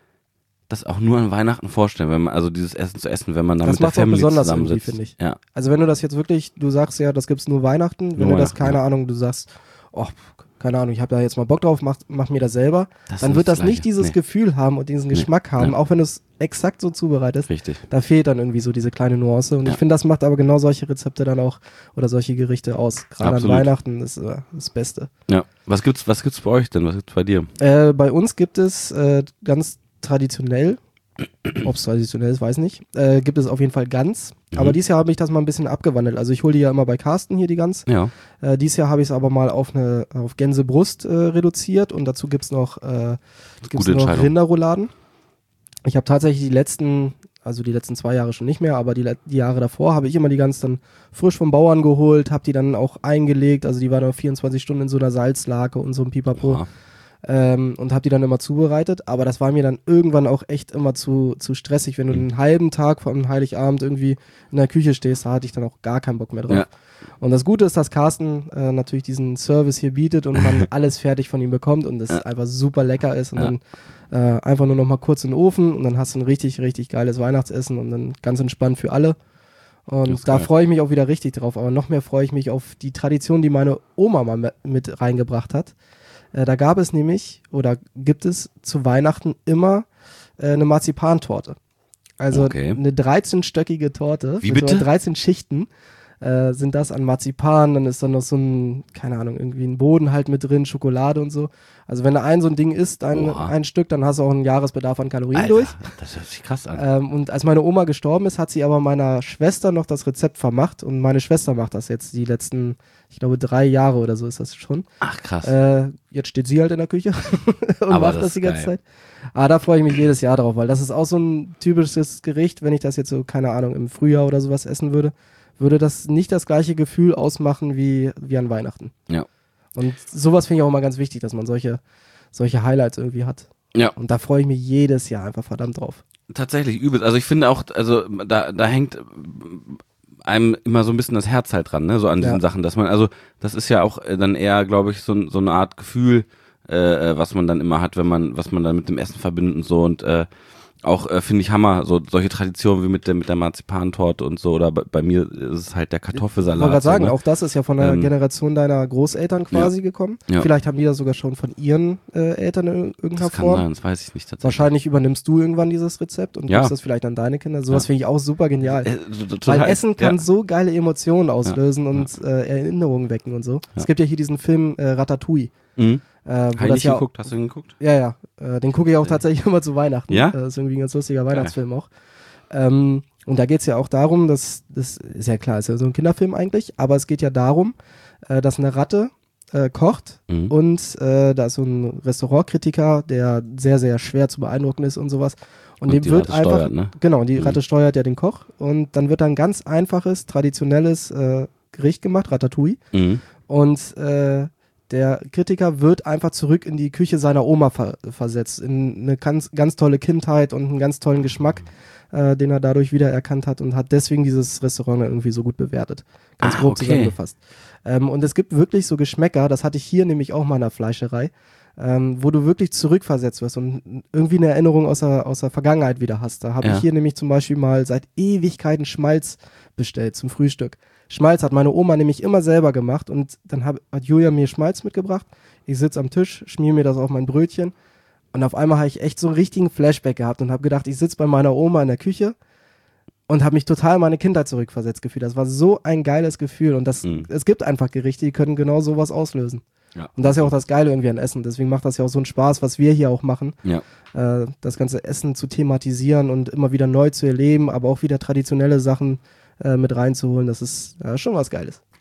das auch nur an Weihnachten vorstellen, wenn man, also dieses Essen zu essen, wenn man da mit der Family zusammensitzt. Finde ich. Ja. Also wenn du das jetzt wirklich, du sagst ja, das gibt's nur Weihnachten, wenn nur du das, keine ja. Ahnung, du sagst, oh, keine Ahnung, ich habe da jetzt mal Bock drauf, mach, mach mir das selber, das dann wird das Gleiche. Nicht dieses nee. Gefühl haben und diesen nee. Geschmack haben, ja. auch wenn du es exakt so zubereitest. Richtig. Da fehlt dann irgendwie so diese kleine Nuance und ja. ich finde, das macht aber genau solche Rezepte dann auch oder solche Gerichte aus. Gerade an Weihnachten ist äh, das Beste. Ja. Was gibt's, was gibt's bei euch denn? Was gibt's bei dir? Äh, bei uns gibt es äh, ganz traditionell, ob es traditionell ist, weiß nicht, äh, gibt es auf jeden Fall Gans. Mhm. Aber dieses Jahr habe ich das mal ein bisschen abgewandelt. Also ich hole die ja immer bei Carsten hier, die Gans. Ja. Äh, dieses Jahr habe ich es aber mal auf eine auf Gänsebrust äh, reduziert und dazu gibt es noch, äh, gibt's noch Rinderrouladen. Ich habe tatsächlich die letzten, also die letzten zwei Jahre schon nicht mehr, aber die, die Jahre davor habe ich immer die Gans dann frisch vom Bauern geholt, habe die dann auch eingelegt. Also die war dann vierundzwanzig Stunden in so einer Salzlake und so ein Pipapo. Ja. Ähm, und habe die dann immer zubereitet, aber das war mir dann irgendwann auch echt immer zu, zu stressig, wenn du einen halben Tag vor einem Heiligabend irgendwie in der Küche stehst, da hatte ich dann auch gar keinen Bock mehr drauf. Ja. Und das Gute ist, dass Carsten äh, natürlich diesen Service hier bietet und man alles fertig von ihm bekommt und es ja. einfach super lecker ist und ja. dann äh, einfach nur noch mal kurz in den Ofen und dann hast du ein richtig, richtig geiles Weihnachtsessen und dann ganz entspannt für alle. Und da freue ich mich auch wieder richtig drauf, aber noch mehr freue ich mich auf die Tradition, die meine Oma mal mit reingebracht hat. Äh, da gab es nämlich, oder gibt es zu Weihnachten immer äh, eine Marzipantorte. Also okay. eine dreizehnstöckige Torte. Wie bitte? So dreizehn Schichten äh, sind das an Marzipan. Dann ist dann noch so ein, keine Ahnung, irgendwie ein Boden halt mit drin, Schokolade und so. Also wenn du ein so ein Ding isst, ein, ein Stück, dann hast du auch einen Jahresbedarf an Kalorien Alter, durch. Das hört sich krass an. Ähm, und als meine Oma gestorben ist, hat sie aber meiner Schwester noch das Rezept vermacht. Und meine Schwester macht das jetzt die letzten, ich glaube, drei Jahre oder so ist das schon. Ach, krass. Äh, jetzt steht sie halt in der Küche und aber macht das, das die ganze geil. Zeit. Aber da freue ich mich jedes Jahr drauf, weil das ist auch so ein typisches Gericht, wenn ich das jetzt so, keine Ahnung, im Frühjahr oder sowas essen würde, würde das nicht das gleiche Gefühl ausmachen wie, wie an Weihnachten. Ja. Und sowas finde ich auch immer ganz wichtig, dass man solche, solche Highlights irgendwie hat. Ja. Und da freue ich mich jedes Jahr einfach verdammt drauf. Tatsächlich übel. Also ich finde auch, also da, da hängt einem immer so ein bisschen das Herz halt dran, ne, so an diesen ja. Sachen, dass man, also das ist ja auch dann eher, glaube ich, so, so eine Art Gefühl, äh, was man dann immer hat, wenn man, was man dann mit dem Essen verbindet und so und äh, auch äh, finde ich Hammer, so solche Traditionen wie mit der mit der Marzipantorte und so oder bei, bei mir ist es halt der Kartoffelsalat. Ich wollte gerade sagen, so, ne? Auch das ist ja von der ähm, Generation deiner Großeltern quasi ja, gekommen. Ja. Vielleicht haben die das sogar schon von ihren äh, Eltern in irgendeiner das kann Form. Sein, das weiß ich nicht tatsächlich. Wahrscheinlich übernimmst du irgendwann dieses Rezept und ja. gibst das vielleicht an deine Kinder. Sowas ja. finde ich auch super genial. Äh, total, Weil Essen kann ja. so geile Emotionen auslösen ja. und äh, Erinnerungen wecken und so. Ja. Es gibt ja hier diesen Film äh, Ratatouille. Mhm. Äh, wo das ja geguckt, hast du den geguckt? Ja, ja. Äh, den gucke ich auch tatsächlich immer zu Weihnachten. Ja? Äh, das ist irgendwie ein ganz lustiger Weihnachtsfilm auch. Ähm, und da geht es ja auch darum, dass, das ist ja klar, ist ja so ein Kinderfilm eigentlich, aber es geht ja darum, äh, dass eine Ratte äh, kocht mhm. und äh, da ist so ein Restaurantkritiker, der sehr, sehr schwer zu beeindrucken ist und sowas. Und, und dem wird Ratte einfach, steuert, ne? genau, die mhm. Ratte steuert ja den Koch und dann wird da ein ganz einfaches, traditionelles äh, Gericht gemacht, Ratatouille. Mhm. Und äh, der Kritiker wird einfach zurück in die Küche seiner Oma ver- versetzt, in eine ganz, ganz tolle Kindheit und einen ganz tollen Geschmack, äh, den er dadurch wiedererkannt hat und hat deswegen dieses Restaurant irgendwie so gut bewertet. Ganz ah, grob okay. zusammengefasst. Ähm, und es gibt wirklich so Geschmäcker, das hatte ich hier nämlich auch mal in der Fleischerei, ähm, wo du wirklich zurückversetzt wirst und irgendwie eine Erinnerung aus der, aus der Vergangenheit wieder hast. Da habe ja. ich hier nämlich zum Beispiel mal seit Ewigkeiten Schmalz bestellt zum Frühstück. Schmalz hat meine Oma nämlich immer selber gemacht und dann hab, hat Julia mir Schmalz mitgebracht. Ich sitze am Tisch, schmier mir das auf mein Brötchen und auf einmal habe ich echt so einen richtigen Flashback gehabt und habe gedacht, ich sitze bei meiner Oma in der Küche und habe mich total in meine Kindheit zurückversetzt gefühlt. Das war so ein geiles Gefühl und das, mhm. es gibt einfach Gerichte, die können genau sowas auslösen. Ja. Und das ist ja auch das Geile irgendwie an Essen. Deswegen macht das ja auch so einen Spaß, was wir hier auch machen. Ja. Äh, das ganze Essen zu thematisieren und immer wieder neu zu erleben, aber auch wieder traditionelle Sachen äh, mit reinzuholen. Das ist ja, schon was Geiles.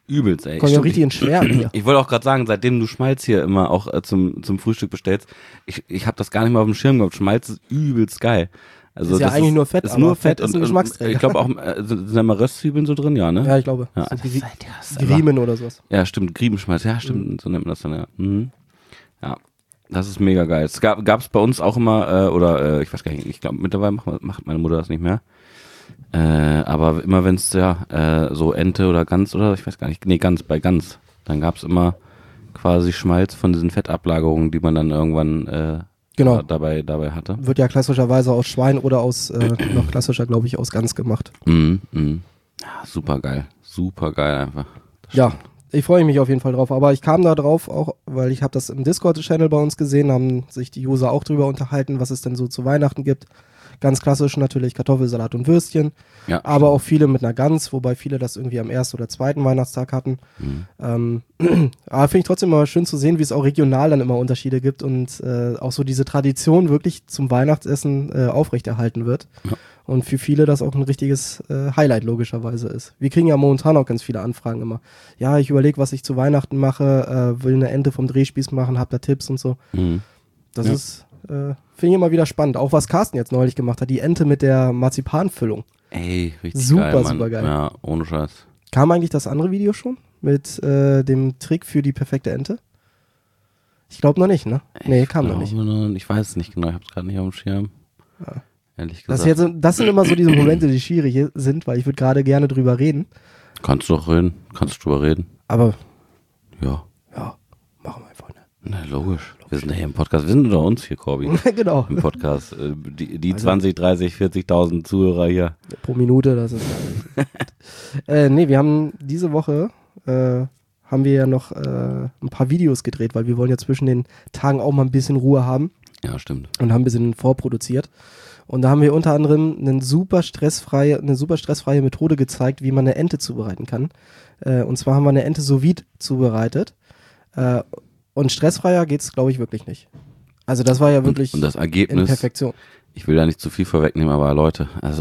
Übelst, ey. Kommt ja richtig in Schwärmen hier. Ich wollte auch gerade sagen, seitdem du Schmalz hier immer auch äh, zum, zum Frühstück bestellst, ich, ich habe das gar nicht mal auf dem Schirm gehabt. Schmalz ist übelst geil. Also ist ja das eigentlich ist, nur Fett, ist aber nur Fett Fett ist ein und, Geschmacksträger. Ich glaube auch, äh, sind da mal Röstzwiebeln so drin, ja, ne? Ja, ich glaube. Ja. So Grie Griemen oder sowas. Ja, stimmt, Griebenschmalz, ja, stimmt, mhm. so nennt man das dann, ja. Mhm. Ja, das ist mega geil. Es gab es bei uns auch immer, äh, oder äh, ich weiß gar nicht, ich glaube mittlerweile macht, macht meine Mutter das nicht mehr. Äh, aber immer wenn es ja äh, so Ente oder Gans oder ich weiß gar nicht, nee, Gans, bei Gans, dann gab es immer quasi Schmalz von diesen Fettablagerungen, die man dann irgendwann äh, genau. dabei, dabei hatte. Wird ja klassischerweise aus Schwein oder aus, äh, noch klassischer, glaube ich, aus Gans gemacht. Mhm, mh. Ja, super geil, super geil einfach. Das ja, ich freue mich auf jeden Fall drauf, aber ich kam da drauf auch, weil ich habe das im Discord-Channel bei uns gesehen, haben sich die User auch drüber unterhalten, was es denn so zu Weihnachten gibt. Ganz klassisch natürlich Kartoffelsalat und Würstchen, ja, aber auch viele mit einer Gans, wobei viele das irgendwie am ersten oder zweiten Weihnachtstag hatten. Mhm. Ähm, aber finde ich trotzdem immer schön zu sehen, wie es auch regional dann immer Unterschiede gibt und äh, auch so diese Tradition wirklich zum Weihnachtsessen äh, aufrechterhalten wird. Ja. Und für viele das auch ein richtiges äh, Highlight logischerweise ist. Wir kriegen ja momentan auch ganz viele Anfragen immer. Ja, ich überlege, was ich zu Weihnachten mache, äh, will eine Ente vom Drehspieß machen, hab da Tipps und so. Mhm. Das ja. ist, äh, finde ich immer wieder spannend. Auch was Carsten jetzt neulich gemacht hat, die Ente mit der Marzipanfüllung. Ey, richtig super, geil, Mann. Super geil. Ja, ohne Scheiß. Kam eigentlich das andere Video schon mit äh, dem Trick für die perfekte Ente? Ich glaube noch nicht, ne? Nee, ich kam noch nicht. Noch, ich weiß es nicht genau, ich habe es gerade nicht auf dem Schirm. Ja. Ehrlich Das, gesagt. jetzt, das sind immer so diese Momente, die schwierig sind, weil ich würde gerade gerne drüber reden. Kannst du doch reden, kannst du drüber reden. Aber ja. Ja, machen wir einfach, ne? Na, logisch. Wir sind ja hier im Podcast, wir sind unter uns hier, Corby. Genau. Im Podcast. Die, die also, zwanzig, dreißig, vierzigtausend Zuhörer hier. Pro Minute, das ist äh, nee, wir haben diese Woche äh, haben wir ja noch äh, ein paar Videos gedreht, weil wir wollen ja zwischen den Tagen auch mal ein bisschen Ruhe haben. Ja, stimmt. Und haben ein bisschen vorproduziert. Und da haben wir unter anderem eine super stressfreie, eine super stressfreie Methode gezeigt, wie man eine Ente zubereiten kann. Äh, und zwar haben wir eine Ente sous vide zubereitet. Äh, und stressfreier geht's, glaube ich, wirklich nicht. Also das war ja wirklich und, und das Ergebnis, in Perfektion. Ich will da nicht zu viel vorwegnehmen, aber Leute, also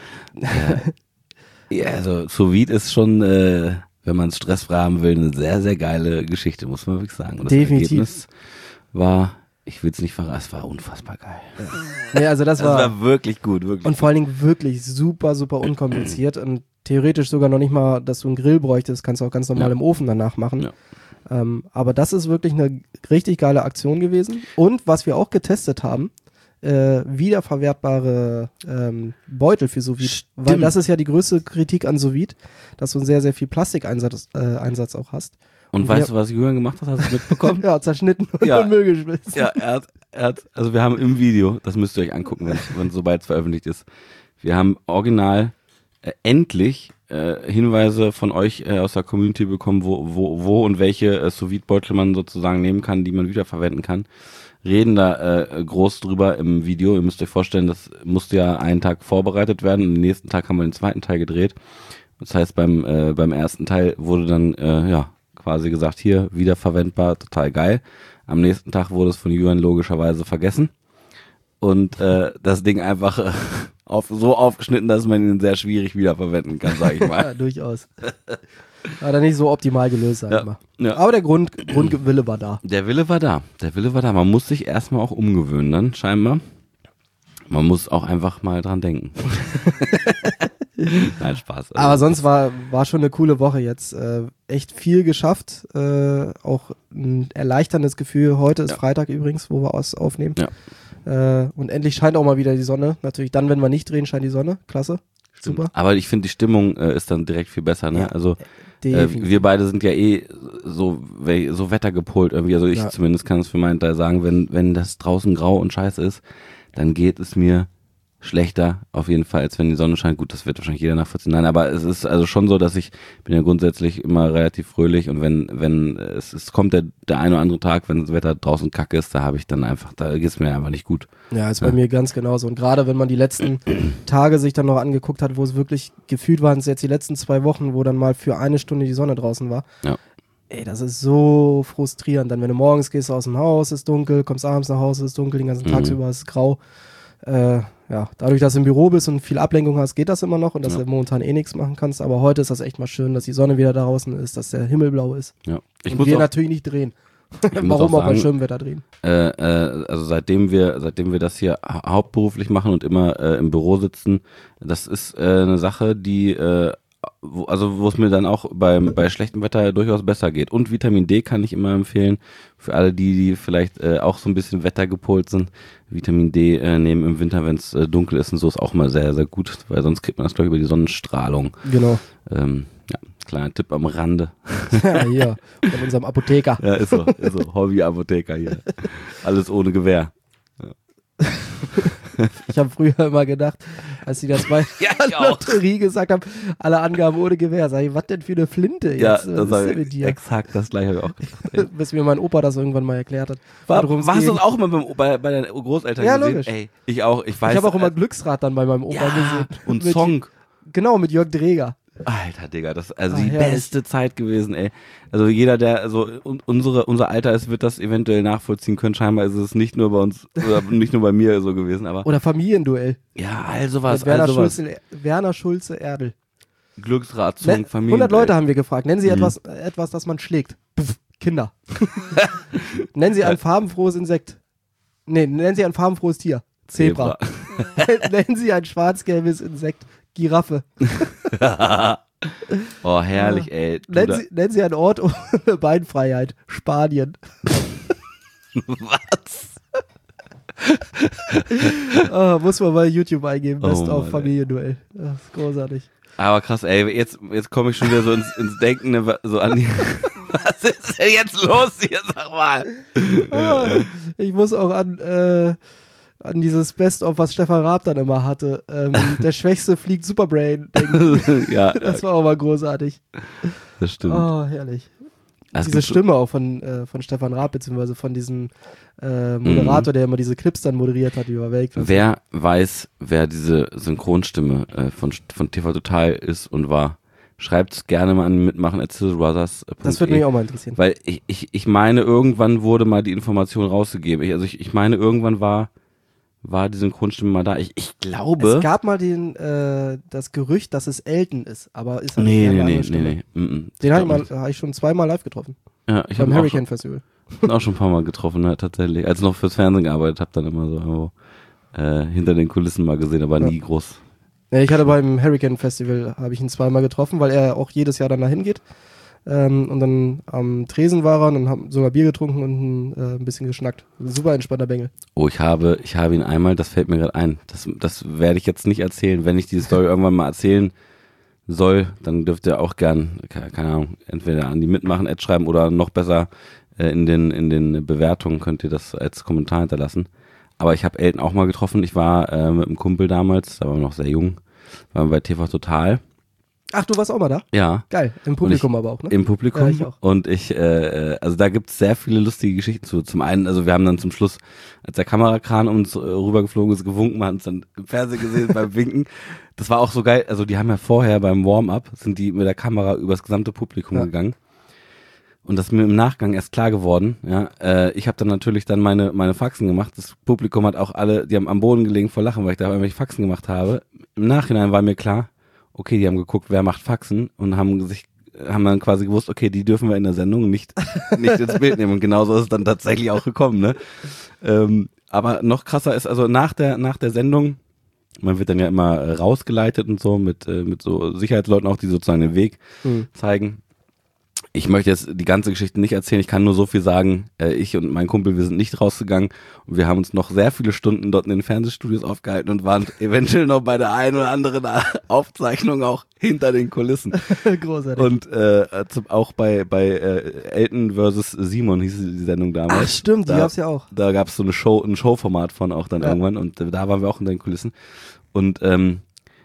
äh, ja, also sous vide ist schon, äh, wenn man es stressfrei haben will, eine sehr, sehr geile Geschichte, muss man wirklich sagen. Und das Definitiv. Ergebnis war... Ich will es nicht verraten, es war unfassbar geil. Ja. Nee, also das, das war, war wirklich gut, wirklich Und gut. vor allen Dingen wirklich super, super unkompliziert und theoretisch sogar noch nicht mal, dass du einen Grill bräuchtest, kannst du auch ganz normal ja. im Ofen danach machen. Ja. Ähm, aber das ist wirklich eine richtig geile Aktion gewesen. Und was wir auch getestet haben, äh, wiederverwertbare ähm, Beutel für sous vide. Stimmt. Weil das ist ja die größte Kritik an sous vide, dass du sehr, sehr viel Plastikeinsatz äh, Einsatz auch hast. Und, und weißt du, was Julian gemacht hat? Hast du es mitbekommen? Ja, zerschnitten und ja. in den Müll geschmissen. Ja, er hat, er hat, also wir haben im Video, das müsst ihr euch angucken, wenn, wenn sobald es veröffentlicht ist, wir haben original äh, endlich äh, Hinweise von euch äh, aus der Community bekommen, wo, wo, wo und welche äh, sous vide Beutel man sozusagen nehmen kann, die man wiederverwenden kann. Reden da äh, groß drüber im Video. Ihr müsst euch vorstellen, das musste ja einen Tag vorbereitet werden und am nächsten Tag haben wir den zweiten Teil gedreht. Das heißt, beim, äh, beim ersten Teil wurde dann, äh, ja, quasi gesagt, hier, wiederverwendbar, total geil. Am nächsten Tag wurde es von Julian logischerweise vergessen und äh, das Ding einfach äh, auf, so aufgeschnitten, dass man ihn sehr schwierig wiederverwenden kann, sage ich mal. Ja, durchaus. War dann nicht so optimal gelöst, sag ich ja, mal. Ja. Aber der Grund, Grundwille war da. Der Wille war da, der Wille war da. Man muss sich erstmal auch umgewöhnen dann, scheinbar. Man muss auch einfach mal dran denken. Nein, Spaß. Also aber sonst war, war schon eine coole Woche jetzt. Äh, echt viel geschafft. Äh, auch ein erleichterndes Gefühl. Heute ist ja. Freitag übrigens, wo wir aus aufnehmen. Ja. Äh, und endlich scheint auch mal wieder die Sonne. Natürlich dann, wenn wir nicht drehen, scheint die Sonne. Klasse. Stimmt. Super. Aber ich finde, die Stimmung äh, ist dann direkt viel besser. Ne? Ja, also äh, wir beide sind ja eh so, so wettergepolt irgendwie. Also ich ja. zumindest kann es für meinen Teil sagen, wenn, wenn das draußen grau und scheiße ist, dann geht es mir schlechter auf jeden Fall, als wenn die Sonne scheint. Gut, das wird wahrscheinlich jeder nachvollziehen. Nein, aber es ist also schon so, dass ich bin ja grundsätzlich immer relativ fröhlich und wenn wenn es, es kommt der, der ein oder andere Tag, wenn das Wetter draußen kacke ist, da habe ich dann einfach, da geht es mir einfach nicht gut. Ja, ist bei ja. mir ganz genauso. Und gerade wenn man die letzten Tage sich dann noch angeguckt hat, wo es wirklich gefühlt waren, es jetzt die letzten zwei Wochen, wo dann mal für eine Stunde die Sonne draußen war. Ja. Ey, das ist so frustrierend. Dann, wenn du morgens gehst aus dem Haus, ist dunkel, kommst abends nach Hause, ist dunkel, den ganzen mhm. Tagsüber ist es grau. Äh, ja, dadurch, dass du im Büro bist und viel Ablenkung hast, geht das immer noch und dass Ja. du momentan eh nichts machen kannst. Aber heute ist das echt mal schön, dass die Sonne wieder da draußen ist, dass der Himmel blau ist. Ja. Ich und muss wir auch, natürlich nicht drehen. muss Warum auch auch bei sagen, schönem Wetter drehen? äh, äh, also seitdem wir, seitdem wir das hier hau- hauptberuflich machen und immer äh, im Büro sitzen, das ist äh, eine Sache, die äh, wo, also wo es mir dann auch beim, bei schlechtem Wetter durchaus besser geht. Und Vitamin D kann ich immer empfehlen, für alle die, die vielleicht äh, auch so ein bisschen wettergepolt sind. Vitamin D äh, nehmen im Winter, wenn es äh, dunkel ist und so, ist auch mal sehr, sehr gut, weil sonst kriegt man das, glaube ich, über die Sonnenstrahlung. Genau. Ähm, ja, kleiner Tipp am Rande. Ja, hier, von unserem Apotheker. Ja, ist so, ist so. Hobby-Apotheker hier. Alles ohne Gewehr. Ich habe früher immer gedacht, als sie das bei Ja, der ich auch. Lotterie gesagt haben, alle Angaben ohne Gewehr. Sag ich, was denn für eine Flinte jetzt? Ja, Was das ist war denn mit dir? exakt das gleiche hab ich auch gedacht. Ey. Bis mir mein Opa das irgendwann mal erklärt hat. War, worum es warst du ging. auch immer beim, bei, bei deinen Großeltern Ja, gesehen? logisch. Ey, ich auch. Ich weiß. Ich habe auch immer äh, Glücksrad dann bei meinem Opa ja, gesehen. und Mit- Song. Genau, mit Jörg Dreger. Alter, Digga, das ist also Ah, die herrlich. beste Zeit gewesen, ey. Also jeder, der also un, unsere, unser Alter ist, wird das eventuell nachvollziehen können. Scheinbar ist es nicht nur bei uns, oder nicht nur bei mir so gewesen, aber Oder Familienduell. ja, all sowas, mit Werner, all sowas. Schulze, Werner Schulze Erdel. Glücksrad, Song, Ne, Familie. hundert Leute haben wir gefragt. Nennen Sie Mhm. etwas, äh, etwas, das man schlägt. Pff, Kinder. Nennen Sie ein farbenfrohes Insekt. Nee, nennen Sie ein farbenfrohes Tier. Zebra. Nennen Sie ein schwarz-gelbes Insekt. Giraffe. Oh, herrlich, ey. Du Nennen da- Sie, nennen Sie einen Ort ohne Beinfreiheit. Spanien. Was? Oh, muss man mal YouTube eingeben. Oh Best Mann, auf ey. Familienduell. Das ist großartig. Aber krass, ey, jetzt, jetzt komme ich schon wieder so ins, ins Denken, ne, so an die. Was ist denn jetzt los hier, sag mal? Ah, ich muss auch an, äh, an dieses Best-of, was Stefan Raab dann immer hatte. Ähm, der Schwächste fliegt Superbrain. denken. Ja, Das war auch mal großartig. das stimmt. Oh, herrlich. Also Diese es gibt Stimme auch von, äh, von Stefan Raab, beziehungsweise von diesem äh, Moderator, der immer diese Clips dann moderiert hat über Weltklasse. so- Wer weiß, wer diese Synchronstimme äh, von, von T V Total ist und war, schreibt's gerne mal an mitmachen at brothers. Das würde mich auch mal interessieren. Weil ich, ich, ich meine, irgendwann wurde mal die Information rausgegeben. Ich, also ich, ich meine, irgendwann war, war die Synchronstimme mal da. Ich, ich glaube. Es gab mal den, äh, das Gerücht, dass es Elton ist, aber ist halt nee, eine nee, andere nee, nee, Stimme. nee. Mm, mm. Den habe ich, glaub mal- hab ich schon zweimal live getroffen. nicht. Ja, ich Beim habe auch, Hurricane schon- Festival. auch schon ein paar Mal getroffen, ne, tatsächlich. Als ich noch fürs Fernsehen gearbeitet habe, dann immer so irgendwo, äh, hinter den Kulissen mal gesehen, aber nie groß. Ja, ich hatte beim Hurricane Festival, habe ich ihn zweimal getroffen, weil er auch jedes Jahr dann dahin geht. Ähm, und dann am Tresen war er und dann haben sogar Bier getrunken und äh, ein bisschen geschnackt. Super entspannter Bengel. Oh, ich habe, ich habe ihn einmal, das fällt mir gerade ein. Das, das werde ich jetzt nicht erzählen. Wenn ich diese Story irgendwann mal erzählen soll, dann dürft ihr auch gern, ke- keine Ahnung, entweder an die Mitmachen-Ad schreiben oder noch besser äh, in den, in den Bewertungen könnt ihr das als Kommentar hinterlassen. Aber ich habe Elton auch mal getroffen. Ich war äh, mit einem Kumpel damals, da waren wir noch sehr jung, waren wir bei T V Total. Ach, du warst auch mal da? Ja. Geil. Im Publikum aber auch, ne? Im Publikum. Ja, ich auch. Und ich, äh, also da gibt's sehr viele lustige Geschichten zu. Zum einen, also wir haben dann zum Schluss, als der Kamerakran uns äh, rübergeflogen ist, gewunken, man hat uns dann im Fernsehen gesehen beim Winken. Das war auch so geil. Also die haben ja vorher beim Warm-up, sind die mit der Kamera übers gesamte Publikum Ja. gegangen. Und das ist mir im Nachgang erst klar geworden. Ja, äh, ich habe dann natürlich dann meine meine Faxen gemacht. Das Publikum hat auch alle, die haben am Boden gelegen vor Lachen, weil ich da irgendwelche Faxen gemacht habe. Im Nachhinein war mir klar, okay, die haben geguckt, wer macht Faxen und haben sich haben dann quasi gewusst, okay, die dürfen wir in der Sendung nicht nicht ins Bild nehmen. Und genauso ist es dann tatsächlich auch gekommen. Ne? Ähm, aber noch krasser ist also nach der nach der Sendung, man wird dann ja immer äh, rausgeleitet und so mit äh, mit so Sicherheitsleuten auch, die sozusagen den Weg Mhm. zeigen. Ich möchte jetzt die ganze Geschichte nicht erzählen, ich kann nur so viel sagen, äh, ich und mein Kumpel, wir sind nicht rausgegangen und wir haben uns noch sehr viele Stunden dort in den Fernsehstudios aufgehalten und waren eventuell noch bei der einen oder anderen Aufzeichnung auch hinter den Kulissen. Großartig. Und äh, zum, auch bei, bei äh, Elton versus Simon hieß die Sendung damals. Ach, stimmt, die da, gab's ja auch. Da gab es so eine Show, ein Showformat von auch dann Ja. irgendwann und äh, da waren wir auch in den Kulissen. Und ähm,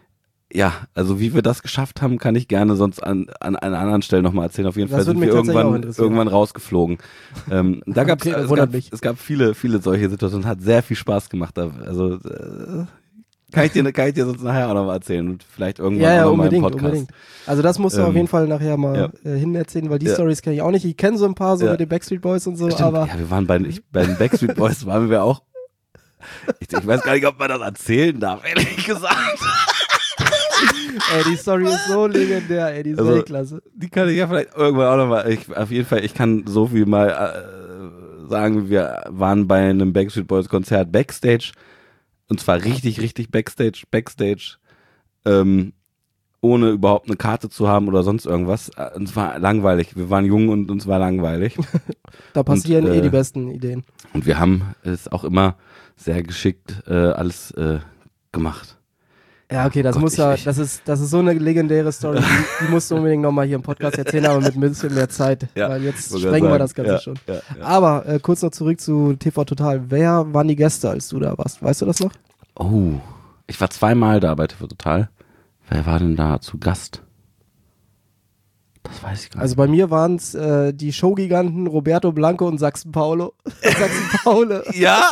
ja, also wie wir das geschafft haben, kann ich gerne sonst an, an einer anderen Stelle nochmal erzählen. Auf jeden Das Fall sind würde wir mich tatsächlich auch irgendwann, interessieren. irgendwann rausgeflogen. Ähm, da gab's, Okay, das es, wundert gab, mich. es gab viele, viele solche Situationen. Hat sehr viel Spaß gemacht. Da- Also äh, kann ich dir, kann ich dir sonst nachher auch nochmal erzählen und vielleicht irgendwann Ja, ja, auch noch mal im unbedingt, Podcast. unbedingt. Also das musst du Ähm, auf jeden Fall nachher mal ja. äh, hin erzählen, weil die Ja. Stories kenne ich auch nicht. Ich kenne so ein paar so Ja. mit den Backstreet Boys und so, Stimmt, aber ja, wir waren bei, ich, bei den Backstreet Boys waren wir auch. Ich, ich weiß gar nicht, ob man das erzählen darf, ehrlich gesagt. Ey, die Story ist so legendär, ey, die ist Also, Weltklasse. Die kann ich ja vielleicht irgendwann auch nochmal, ich, auf jeden Fall, ich kann so viel mal äh, sagen, wir waren bei einem Backstreet Boys Konzert Backstage und zwar richtig, richtig Backstage, Backstage, ähm, ohne überhaupt eine Karte zu haben oder sonst irgendwas. Und es war langweilig, wir waren jung und uns war langweilig. Da passieren und, äh, eh die besten Ideen. Und wir haben es auch immer sehr geschickt äh, alles äh, gemacht. Ja, okay, das Gott, muss ja, ich- das ist, das ist so eine legendäre Story, die, die musst du unbedingt nochmal hier im Podcast erzählen, aber mit ein bisschen mehr Zeit, Ja, weil jetzt wollte sprengen wir gerade das Ganze sagen. schon. Ja, ja, ja. Aber äh, kurz noch zurück zu T V Total. Wer waren die Gäste, als du da warst? Weißt du das noch? Oh, ich war zweimal da bei T V Total. Wer war denn da zu Gast? Das weiß ich gar nicht. Also bei mir waren es äh, die Showgiganten Roberto Blanco und Sachsen Paulo. Sachsen Paule. Ja!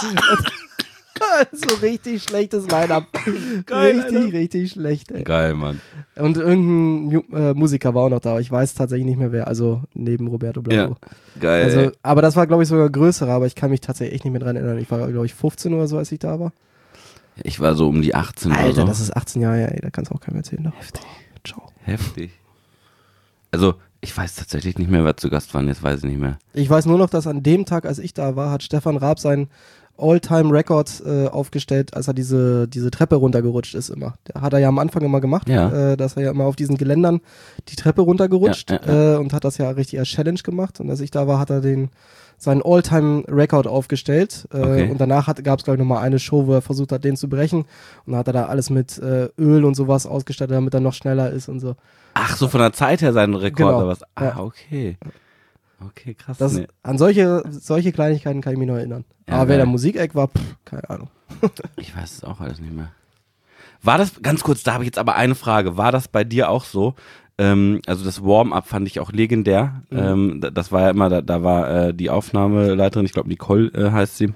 So richtig schlechtes Line-Up. Geil, Richtig, Alter. richtig schlecht, ey. Geil, Mann. Und irgendein Mu äh, Musiker war auch noch da, aber ich weiß tatsächlich nicht mehr wer, also neben Roberto Blanco. Geil. Also, ey. aber das war, glaube ich, sogar größerer, aber ich kann mich tatsächlich echt nicht mehr dran erinnern. Ich war, glaube ich, fünfzehn oder so, als ich da war. Ich war so um die achtzehn Alter, oder so. das ist achtzehn Jahre her, ey, da kannst du auch keinem erzählen. Doch. Heftig. Ciao. Heftig. Also, ich weiß tatsächlich nicht mehr, wer zu Gast waren. Jetzt weiß ich nicht mehr. Ich weiß nur noch, dass an dem Tag, als ich da war, hat Stefan Raab seinen All-Time-Record äh, aufgestellt, als er diese, diese Treppe runtergerutscht ist immer. Der hat er ja am Anfang immer gemacht, Ja. äh, dass er ja immer auf diesen Geländern die Treppe runtergerutscht Ja, ja, Äh, und hat das ja richtig als Challenge gemacht. Und als ich da war, hat er den seinen All-Time-Record aufgestellt äh, Okay. und danach gab es, glaube ich, nochmal eine Show, wo er versucht hat, den zu brechen und dann hat er da alles mit äh, Öl und sowas ausgestattet, damit er noch schneller ist und so. Ach, so von der Zeit her sein Rekord Genau. oder was? Ah, Ja. okay. Okay, krass. Das, Nee. An solche, solche Kleinigkeiten kann ich mich noch erinnern. Ja, Aber wer geil. der Musikeck war, pff, keine Ahnung. Ich weiß es auch alles nicht mehr. War das, ganz kurz, da habe ich jetzt aber eine Frage. War das bei dir auch so? Ähm, also das Warm-up fand ich auch legendär. Mhm. Ähm, da- das war ja immer, da, da war äh, die Aufnahmeleiterin, ich glaube Nicole äh, heißt sie,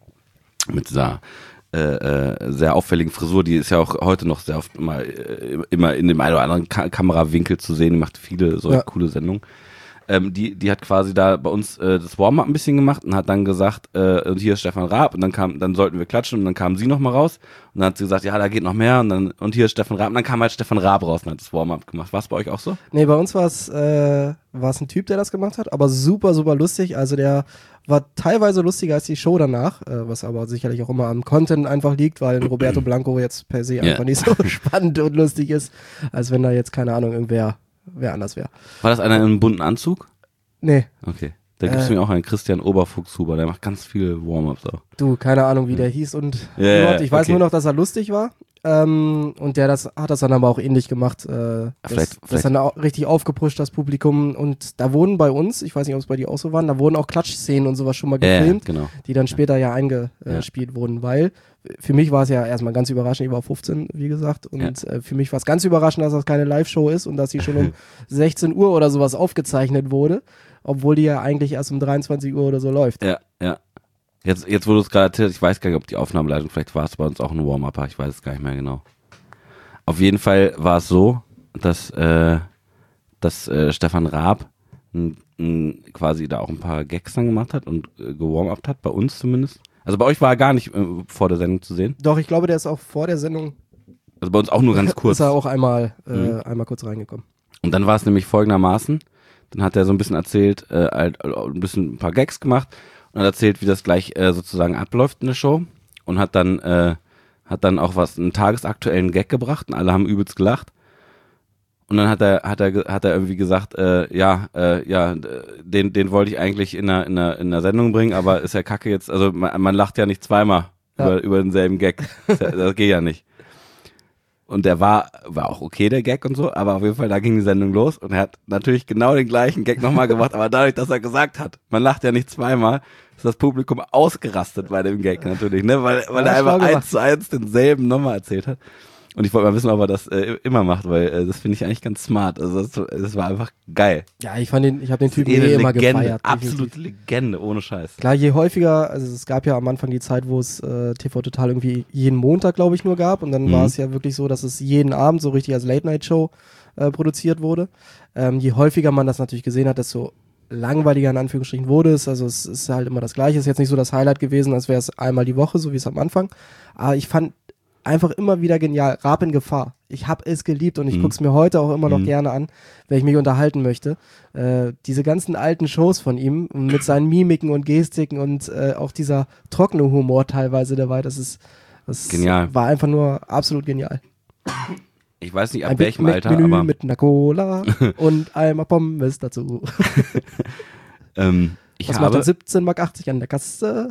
mit dieser äh, äh, sehr auffälligen Frisur, die ist ja auch heute noch sehr oft immer, äh, immer in dem einen oder anderen Ka Kamerawinkel zu sehen, die macht viele so Ja. coole Sendungen. Ähm, die, die hat quasi da bei uns äh, das Warm-up ein bisschen gemacht und hat dann gesagt, äh, und hier ist Stefan Raab und dann kam, dann sollten wir klatschen und dann kam sie nochmal raus und dann hat sie gesagt, ja, da geht noch mehr und dann, und hier ist Stefan Raab und dann kam halt Stefan Raab raus und hat das Warm-up gemacht. War es bei euch auch so? Nee, bei uns war es äh, war's ein Typ, der das gemacht hat, aber super, super lustig. Also der war teilweise lustiger als die Show danach, äh, was aber sicherlich auch immer am Content einfach liegt, weil ein Roberto Blanco jetzt per se Ja. einfach nicht so spannend und lustig ist, als wenn da jetzt, keine Ahnung, irgendwer wer anders wäre. War das einer in einem bunten Anzug? Nee, Okay. Da gibt es Äh. mir auch einen Christian Oberfuchshuber, der macht ganz viele Warm-ups auch. du, keine Ahnung, wie der hieß und Ja, ja, überhaupt. Ich weiß okay. nur noch, dass er lustig war. Ähm, und der das hat das dann aber auch ähnlich gemacht. Äh, das, Vielleicht- das vielleicht- dann auch richtig aufgepusht, das Publikum. Und da wurden bei uns, ich weiß nicht, ob es bei dir auch so waren, da wurden auch Klatschszenen und sowas schon mal Ja, ja, gefilmt, genau. die dann später ja eingespielt wurden, weil für mich war es ja erstmal ganz überraschend, ich war fünfzehn, wie gesagt, und äh, für mich war es ganz überraschend, dass das keine Live-Show ist und dass sie schon um sechzehn Uhr oder sowas aufgezeichnet wurde, obwohl die ja eigentlich erst um dreiundzwanzig Uhr oder so läuft. Ja, ja. Jetzt, jetzt wo du es gerade erzählt, ich weiß gar nicht, ob die Aufnahmeleitung, vielleicht war es bei uns auch ein Warm-Upper, ich weiß es gar nicht mehr genau. Auf jeden Fall war es so, dass, äh, dass äh, Stefan Raab n, n, quasi da auch ein paar Gags dann gemacht hat und äh, gewarm-upt hat, bei uns zumindest. Also bei euch war er gar nicht äh, vor der Sendung zu sehen. Doch, ich glaube, der ist auch vor der Sendung, Also bei uns auch nur ganz kurz. ist er auch einmal, äh, Mhm. einmal kurz reingekommen. Und dann war es nämlich folgendermaßen, dann hat er so ein bisschen erzählt, äh, halt, äh, ein bisschen ein paar Gags gemacht und hat erzählt, wie das gleich äh, sozusagen abläuft in der Show und hat dann äh, hat dann auch was, einen tagesaktuellen Gag gebracht und alle haben übelst gelacht. Und dann hat er, hat er, hat er irgendwie gesagt, äh, ja, äh, ja, den, den wollte ich eigentlich in einer, in einer, in einer Sendung bringen, aber ist ja kacke jetzt, also man, man lacht ja nicht zweimal Ja. über, über denselben Gag. Das, das geht ja nicht. Und der war, war auch okay, der Gag und so, aber auf jeden Fall, da ging die Sendung los und er hat natürlich genau den gleichen Gag nochmal gemacht, aber dadurch, dass er gesagt hat, man lacht ja nicht zweimal, ist das Publikum ausgerastet bei dem Gag natürlich, ne, weil, weil Ja, er einfach schlau gemacht. eins zu eins denselben nochmal erzählt hat. Und ich wollte mal wissen, ob er das äh, immer macht, weil äh, das finde ich eigentlich ganz smart. Also das, das war einfach geil. Ja, ich fand den, ich habe den Typen Eh eine eh immer Legende, gefeiert. absolute definitiv. Legende, ohne Scheiß. Klar, je häufiger, also es gab ja am Anfang die Zeit, wo es äh, T V Total irgendwie jeden Montag, glaube ich, nur gab. Und dann Mhm. war es ja wirklich so, dass es jeden Abend so richtig als Late-Night-Show äh, produziert wurde. Ähm, je häufiger man das natürlich gesehen hat, desto langweiliger in Anführungsstrichen wurde es. Also es ist halt immer das Gleiche. Es ist jetzt nicht so das Highlight gewesen, als wäre es einmal die Woche, so wie es am Anfang. Aber ich fand einfach immer wieder genial. Raab in Gefahr. Ich habe es geliebt und ich mhm. gucke es mir heute auch immer noch mhm. gerne an, wenn ich mich unterhalten möchte. Äh, diese ganzen alten Shows von ihm mit seinen Mimiken und Gestiken und äh, auch dieser trockene Humor teilweise dabei, das ist das genial. War einfach nur absolut genial. Ich weiß nicht, ab Ein welchem Big Alter, Mac Menü aber mit einer Cola und einmal Pommes dazu. ähm, ich Was habe macht dann siebzehn Mark achtzig an der Kasse?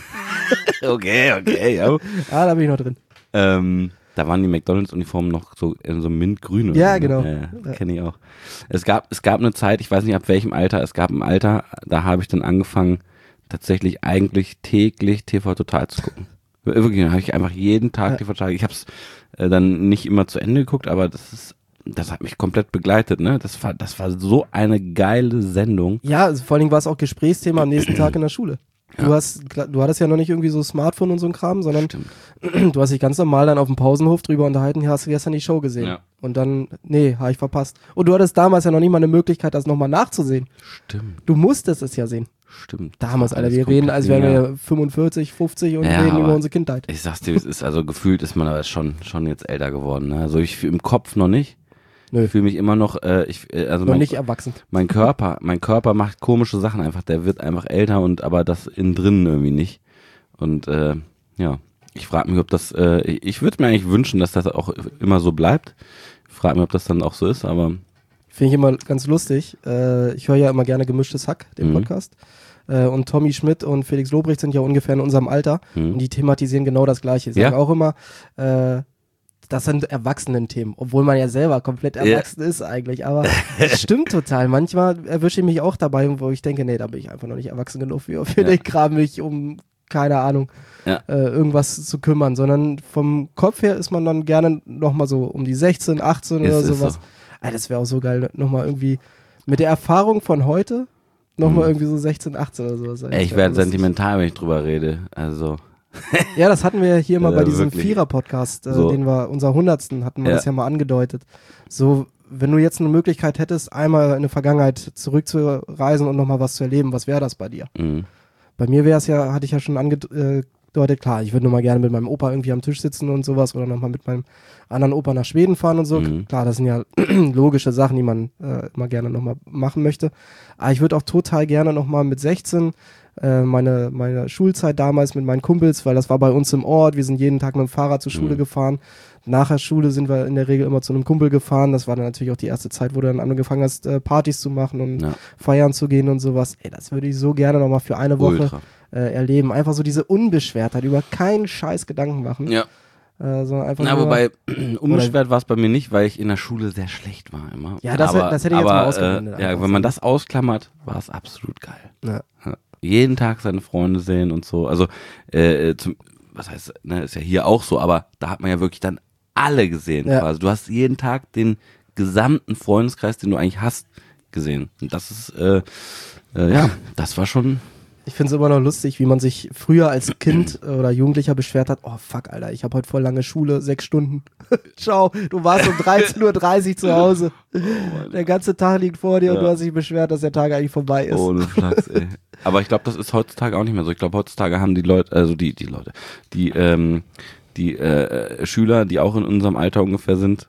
okay, okay, ja. Ah, da bin ich noch drin. Ähm, da waren die McDonalds-Uniformen noch so in so mintgrün. Ja, so, genau. Ne? Ja, kenne ich auch. Es gab, es gab eine Zeit, ich weiß nicht ab welchem Alter, es gab ein Alter, da habe ich dann angefangen, tatsächlich eigentlich täglich T V Total zu gucken. Wirklich, da habe ich einfach jeden Tag ja. T V Total. Ich habe es äh, dann nicht immer zu Ende geguckt, aber das ist, das hat mich komplett begleitet, ne? Das war, das war so eine geile Sendung. Ja, also vor allen Dingen war es auch Gesprächsthema am nächsten Tag in der Schule. Ja. Du hast, du hattest ja noch nicht irgendwie so Smartphone und so ein Kram, sondern Stimmt. du hast dich ganz normal dann auf dem Pausenhof drüber unterhalten, hier hast du gestern die Show gesehen. Ja. Und dann, nee, habe ich verpasst. Und du hattest damals ja noch nicht mal eine Möglichkeit, das nochmal nachzusehen. Stimmt. Du musstest es ja sehen. Stimmt. Damals, Alter, wir reden, als wären wir fünfundvierzig, fünfzig und ja, reden über unsere Kindheit. Ich sag's dir, es ist also gefühlt ist man aber schon, schon jetzt älter geworden. Ne? Also ich im Kopf noch nicht. Nö. Ich fühle mich immer noch, äh, ich, äh, also noch mein, nicht erwachsen. Mein Körper, mein Körper macht komische Sachen einfach. Der wird einfach älter und aber das innen drin irgendwie nicht. Und äh, ja, ich frage mich, ob das, äh, ich, ich würde mir eigentlich wünschen, dass das auch immer so bleibt. Ich frage mich, ob das dann auch so ist, aber finde ich immer ganz lustig. Äh, ich höre ja immer gerne Gemischtes Hack, den mhm. Podcast. Äh, und Tommy Schmidt und Felix Lobrecht sind ja ungefähr in unserem Alter mhm. und die thematisieren genau das Gleiche. Sie sagen ja. auch immer, äh, das sind Erwachsenen-Themen, obwohl man ja selber komplett erwachsen yeah. ist eigentlich, aber es stimmt total. Manchmal erwische ich mich auch dabei, wo ich denke, nee, da bin ich einfach noch nicht erwachsen genug für, für ja. den Kram, mich um, keine Ahnung, ja. äh, irgendwas zu kümmern, sondern vom Kopf her ist man dann gerne nochmal so um die sechzehn, achtzehn ist, oder sowas. So. Alter, das wäre auch so geil, nochmal irgendwie mit der Erfahrung von heute nochmal mhm. irgendwie so sechzehn, achtzehn oder sowas. Ey, ich werde sentimental, wenn ich drüber rede, also... Ja, das hatten wir ja hier mal ja, bei diesem wirklich. Vierer-Podcast, äh, so. den wir, unser hundertsten hatten wir ja. das ja mal angedeutet. So, wenn du jetzt eine Möglichkeit hättest, einmal in eine Vergangenheit zurückzureisen und nochmal was zu erleben, was wäre das bei dir? Mhm. Bei mir wäre es ja, hatte ich ja schon angedeutet, klar, ich würde nur mal gerne mit meinem Opa irgendwie am Tisch sitzen und sowas oder nochmal mit meinem anderen Opa nach Schweden fahren und so. Mhm. Klar, das sind ja logische Sachen, die man äh, immer gerne nochmal machen möchte. Aber ich würde auch total gerne nochmal mit sechzehn meine, meine Schulzeit damals mit meinen Kumpels, weil das war bei uns im Ort, wir sind jeden Tag mit dem Fahrrad zur Schule mhm. gefahren. Nach der Schule sind wir in der Regel immer zu einem Kumpel gefahren, das war dann natürlich auch die erste Zeit, wo du dann angefangen hast, Partys zu machen und ja. feiern zu gehen und sowas. Ey, das würde ich so gerne nochmal für eine Woche äh, erleben. Einfach so diese Unbeschwertheit, über keinen Scheiß Gedanken machen. Ja. Äh, sondern einfach Na, nur, wobei, unbeschwert war es bei mir nicht, weil ich in der Schule sehr schlecht war immer. Ja, das, aber, das hätte ich jetzt aber, mal ausgeblendet. Äh, ja, wenn man das ausklammert, war es absolut geil. Ja. Ja. Jeden Tag seine Freunde sehen und so. Also, äh, zum, was heißt, ne, ist ja hier auch so, aber da hat man ja wirklich dann alle gesehen. Ja. Also du hast jeden Tag den gesamten Freundeskreis, den du eigentlich hast, gesehen. Und das ist, äh, äh, ja, das war schon... Ich finde es immer noch lustig, wie man sich früher als Kind oder Jugendlicher beschwert hat, oh fuck, Alter, ich habe heute voll lange Schule, sechs Stunden. Ciao, du warst um dreizehn Uhr dreißig zu Hause. Oh, der ganze Tag liegt vor dir ja. und du hast dich beschwert, dass der Tag eigentlich vorbei ist. Ohne Flachs, ey. Aber ich glaube, das ist heutzutage auch nicht mehr so. Ich glaube, heutzutage haben die Leute, also die, die Leute, die, ähm, die äh, Schüler, die auch in unserem Alter ungefähr sind,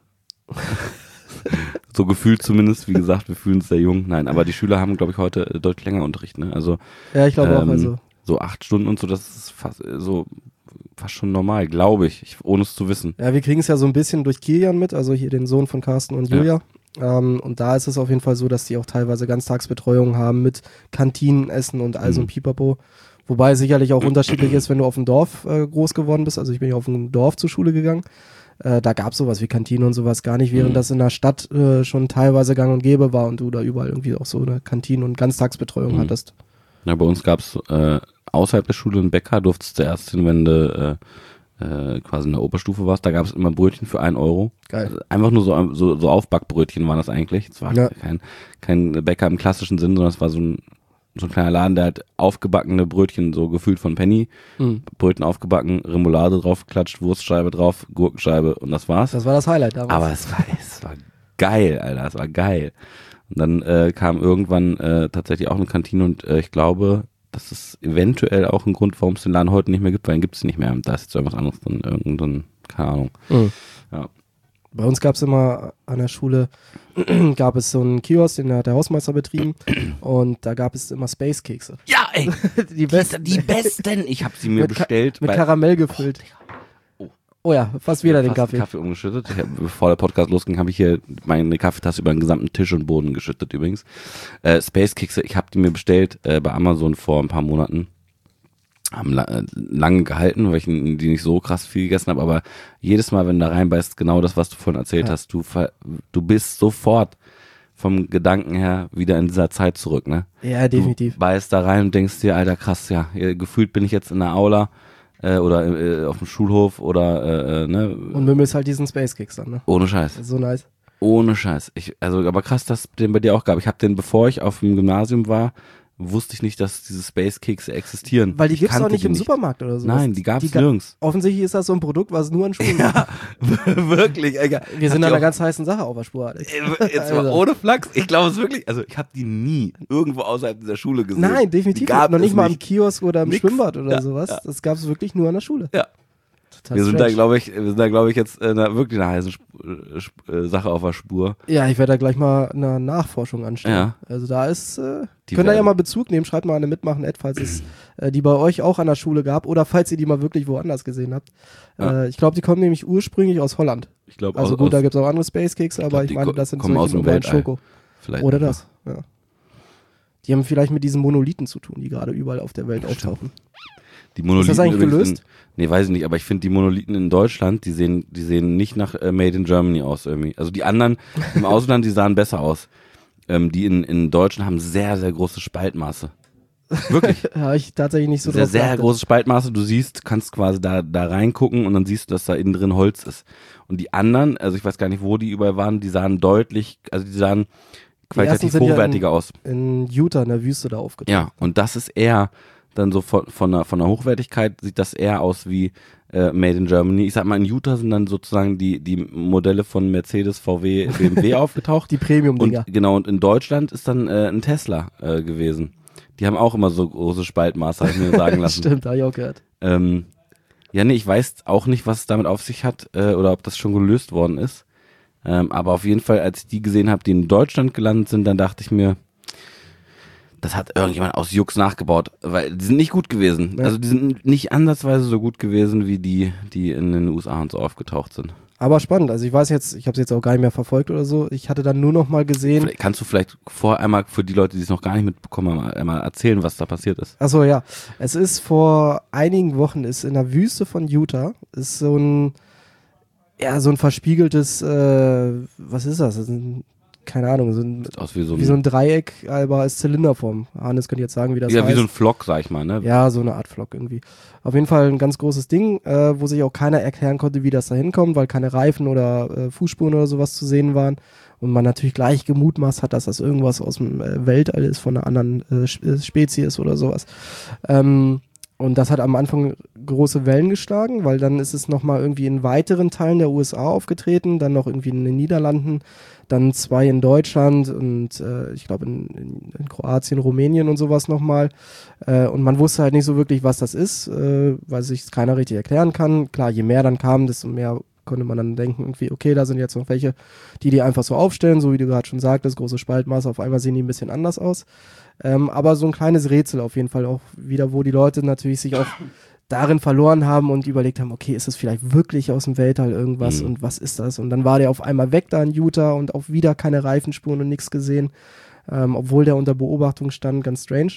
so gefühlt zumindest, wie gesagt, wir fühlen uns sehr jung. Nein, aber die Schüler haben, glaube ich, heute deutlich länger Unterricht, ne? Also ja, ich glaube ähm, auch. Also so acht Stunden und so, das ist fast so fast schon normal, glaube ich, ich, ohne es zu wissen. Ja, wir kriegen es ja so ein bisschen durch Kilian mit, also hier den Sohn von Carsten und Julia. Ja. Ähm, und da ist es auf jeden Fall so, dass die auch teilweise Ganztagsbetreuung haben mit Kantinenessen und all so ein Pipapo. Wobei es sicherlich auch unterschiedlich ist, wenn du auf dem Dorf äh, groß geworden bist. Also ich bin ja auf dem Dorf zur Schule gegangen. Äh, da gab es sowas wie Kantine und sowas gar nicht, während mhm. das in der Stadt äh, schon teilweise gang und gäbe war und du da überall irgendwie auch so eine Kantine- und Ganztagsbetreuung mhm. hattest. Ja, bei uns gab es äh, außerhalb der Schule einen Bäcker, durftest du erst hin, wenn du äh, äh, quasi in der Oberstufe warst. Da gab es immer Brötchen für einen Euro. Geil. Also einfach nur so, so, so Aufbackbrötchen waren das eigentlich. Es war ja. kein, kein Bäcker im klassischen Sinn, sondern es war so ein so ein kleiner Laden, der hat aufgebackene Brötchen, so gefühlt von Penny, mhm. Brötchen aufgebacken, Remoulade draufgeklatscht, Wurstscheibe drauf, Gurkenscheibe und das war's. Das war das Highlight damals. Aber es war, es war geil, Alter, es war geil. Und dann äh, kam irgendwann äh, tatsächlich auch eine Kantine und äh, ich glaube, das ist eventuell auch ein Grund, warum es den Laden heute nicht mehr gibt, weil den gibt es nicht mehr. Da ist jetzt irgendwas anderes drin, irgendein, keine Ahnung. Mhm. Ja. Bei uns gab es immer an der Schule, gab es so einen Kiosk, den hat der Hausmeister betrieben und da gab es immer Space-Kekse. Ja, ey, die besten. Die besten. Ich habe sie mir mit bestellt. Ka mit bei, Karamell gefüllt. Oh. Oh ja, fast wieder den fast Kaffee. Kaffee umgeschüttet. Ich hab, bevor der Podcast losging, habe ich hier meine Kaffeetasse über den gesamten Tisch und Boden geschüttet übrigens. Äh, Space-Kekse, ich habe die mir bestellt äh, bei Amazon vor ein paar Monaten. Haben la äh, lange gehalten, weil ich die nicht so krass viel gegessen habe, aber jedes Mal, wenn du da reinbeißt, genau das, was du vorhin erzählt ja. hast, du, du bist sofort vom Gedanken her wieder in dieser Zeit zurück, ne? Ja, definitiv. Du beißt da rein und denkst dir, Alter, krass, ja, gefühlt bin ich jetzt in der Aula äh, oder äh, auf dem Schulhof oder, äh, äh, ne? Und mümmelst halt diesen Space-Keks dann, ne? Ohne Scheiß. Das ist so nice. Ohne Scheiß. Ich, also, aber krass, dass es den bei dir auch gab. Ich habe den, bevor ich auf dem Gymnasium war, wusste ich nicht, dass diese Space-Kekse existieren. Weil die gibt es auch nicht im nicht. Supermarkt oder so. Nein, die gab es ga nirgends. Offensichtlich ist das so ein Produkt, was nur an Schulen Ja, wirklich. Ey, wir sind an einer ganz heißen Sache auf der Spur. Alex. Jetzt mal also. Ohne Flachs. Ich glaube es wirklich. Also ich habe die nie irgendwo außerhalb dieser Schule gesehen. Nein, definitiv die gab noch nicht mal nicht. im Kiosk oder im Nix. Schwimmbad oder Ja, sowas. ja. Das gab es wirklich nur an der Schule. Ja. Total Wir sind strange. da, glaube ich, wir sind da, glaube ich, jetzt äh, na, wirklich eine heiße Sp Sp äh, Sache auf der Spur. Ja, ich werde da gleich mal eine Nachforschung anstellen. Ja. Also da ist, äh, Die könnt ihr ja werden- mal Bezug nehmen, schreibt mal eine Mitmachen-Ad, falls es äh, die bei euch auch an der Schule gab oder falls ihr die mal wirklich woanders gesehen habt. Ja. Äh, ich glaube, die kommen nämlich ursprünglich aus Holland. Ich glaube, Also aus, gut, aus, da gibt es auch andere Space-Kekse, aber glaub, ich die meine, ko- das sind kommen aus solche dem normalen Weltall. Schoko. vielleicht Oder einfach. das, ja. Die haben vielleicht mit diesen Monolithen zu tun, die gerade überall auf der Welt Stimmt. auftauchen. Die Monolithen Ist das eigentlich übrigens gelöst? In, nee, weiß ich nicht, aber ich finde die Monolithen in Deutschland, die sehen, die sehen nicht nach äh, Made in Germany aus irgendwie. Also die anderen im Ausland, die sahen besser aus. Ähm, die in, in Deutschland haben sehr, sehr große Spaltmaße. Wirklich. Ja, ich tatsächlich nicht so sehr, drauf sehr geachtet. große Spaltmaße. Du siehst, kannst quasi da, da reingucken und dann siehst du, dass da innen drin Holz ist. Und die anderen, also ich weiß gar nicht, wo die überall waren, die sahen deutlich, also die sahen qualitativ sind ja hochwertiger in- aus. In Utah, in der Wüste da aufgetaucht. Ja, und das ist eher dann so von, von, der, von der Hochwertigkeit sieht das eher aus wie äh, Made in Germany. Ich sag mal, in Utah sind dann sozusagen die, die Modelle von Mercedes, V W, B M W aufgetaucht. Die Premium-Dinger. Und genau, und in Deutschland ist dann äh, ein Tesla äh, gewesen. Die haben auch immer so große Spaltmaße, habe ich mir sagen lassen. Stimmt, habe ich auch gehört. Ähm, ja, nee, ich weiß auch nicht, was es damit auf sich hat äh, oder ob das schon gelöst worden ist. Ähm, aber auf jeden Fall, als ich die gesehen habe, die in Deutschland gelandet sind, dann dachte ich mir, das hat irgendjemand aus Jux nachgebaut, weil die sind nicht gut gewesen. Ja. Also die sind nicht ansatzweise so gut gewesen, wie die, die in den U S A und so aufgetaucht sind. Aber spannend. Also ich weiß jetzt, ich habe es jetzt auch gar nicht mehr verfolgt oder so. Ich hatte dann nur noch mal gesehen. Vielleicht kannst du vielleicht vorher einmal für die Leute, die es noch gar nicht mitbekommen haben, einmal erzählen, was da passiert ist. Achso, ja. Es ist vor einigen Wochen, ist in der Wüste von Utah, ist so ein, ja, so ein verspiegeltes, äh, was ist das? Das ist ein, keine Ahnung, so ein, Sieht aus wie so ein, wie so ein Dreieck, aber als Zylinderform. Hannes könnte jetzt sagen, wie das ja, heißt. wie so ein Flock, sag ich mal, ne? Ja, so eine Art Vlog irgendwie. Auf jeden Fall ein ganz großes Ding, äh, wo sich auch keiner erklären konnte, wie das da hinkommt, weil keine Reifen oder äh, Fußspuren oder sowas zu sehen waren. Und man natürlich gleich gemutmaßt hat, dass das irgendwas aus dem äh, Weltall ist von einer anderen äh, Spezies oder sowas. Ähm, und das hat am Anfang große Wellen geschlagen, weil dann ist es nochmal irgendwie in weiteren Teilen der U S A aufgetreten, dann noch irgendwie in den Niederlanden, dann zwei in Deutschland und äh, ich glaube in, in, in Kroatien, Rumänien und sowas nochmal. Äh, und man wusste halt nicht so wirklich, was das ist, äh, weil sich keiner richtig erklären kann. Klar, je mehr dann kam, desto mehr konnte man dann denken, irgendwie, okay, da sind jetzt noch welche, die die einfach so aufstellen, so wie du gerade schon sagtest, große Spaltmaße, auf einmal sehen die ein bisschen anders aus. Ähm, aber so ein kleines Rätsel auf jeden Fall auch wieder, wo die Leute natürlich sich auch darin verloren haben und überlegt haben, okay, ist es vielleicht wirklich aus dem Weltall irgendwas Mhm. und was ist das? Und dann war der auf einmal weg da in Utah und auch wieder keine Reifenspuren und nichts gesehen, ähm, obwohl der unter Beobachtung stand, ganz strange.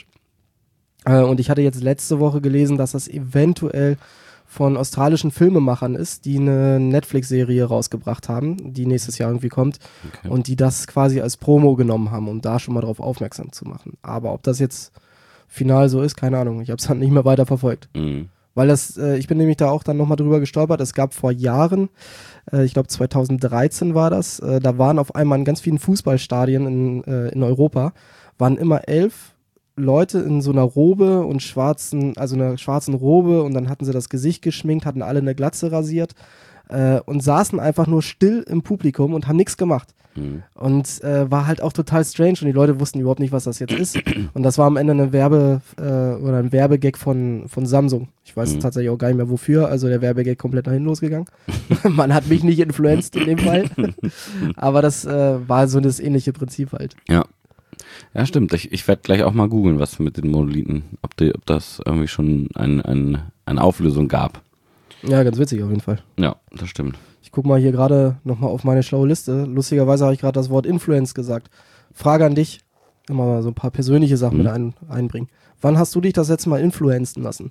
Äh, und ich hatte jetzt letzte Woche gelesen, dass das eventuell von australischen Filmemachern ist, die eine Netflix-Serie rausgebracht haben, die nächstes Jahr irgendwie kommt Okay. und die das quasi als Promo genommen haben, um da schon mal drauf aufmerksam zu machen. Aber ob das jetzt final so ist, keine Ahnung. Ich habe es dann nicht mehr weiter verfolgt. Mhm. Weil das, äh, ich bin nämlich da auch dann nochmal drüber gestolpert. Es gab vor Jahren, äh, ich glaube zweitausenddreizehn war das, äh, da waren auf einmal in ganz vielen Fußballstadien in, äh, in Europa, waren immer elf Leute in so einer Robe und schwarzen, also einer schwarzen Robe und dann hatten sie das Gesicht geschminkt, hatten alle eine Glatze rasiert äh, und saßen einfach nur still im Publikum und haben nichts gemacht. Mhm. Und äh, war halt auch total strange und die Leute wussten überhaupt nicht, was das jetzt ist. Und das war am Ende eine Werbe äh, oder ein Werbegag von, von Samsung. Ich weiß mhm. tatsächlich auch gar nicht mehr wofür. Also der Werbegag komplett nach hinten losgegangen. Man hat mich nicht influenced in dem Fall. Aber das äh, war so das ähnliche Prinzip halt. Ja. Ja, stimmt. Ich, ich werde gleich auch mal googeln, was mit den Monolithen, ob, die, ob das irgendwie schon ein, ein, eine Auflösung gab. Ja, ganz witzig auf jeden Fall. Ja, das stimmt. Ich gucke mal hier gerade nochmal auf meine schlaue Liste. Lustigerweise habe ich gerade das Wort Influence gesagt. Frage an dich, immer mal so ein paar persönliche Sachen mhm. mit ein, einbringen. Wann hast du dich das letzte Mal influenzen lassen?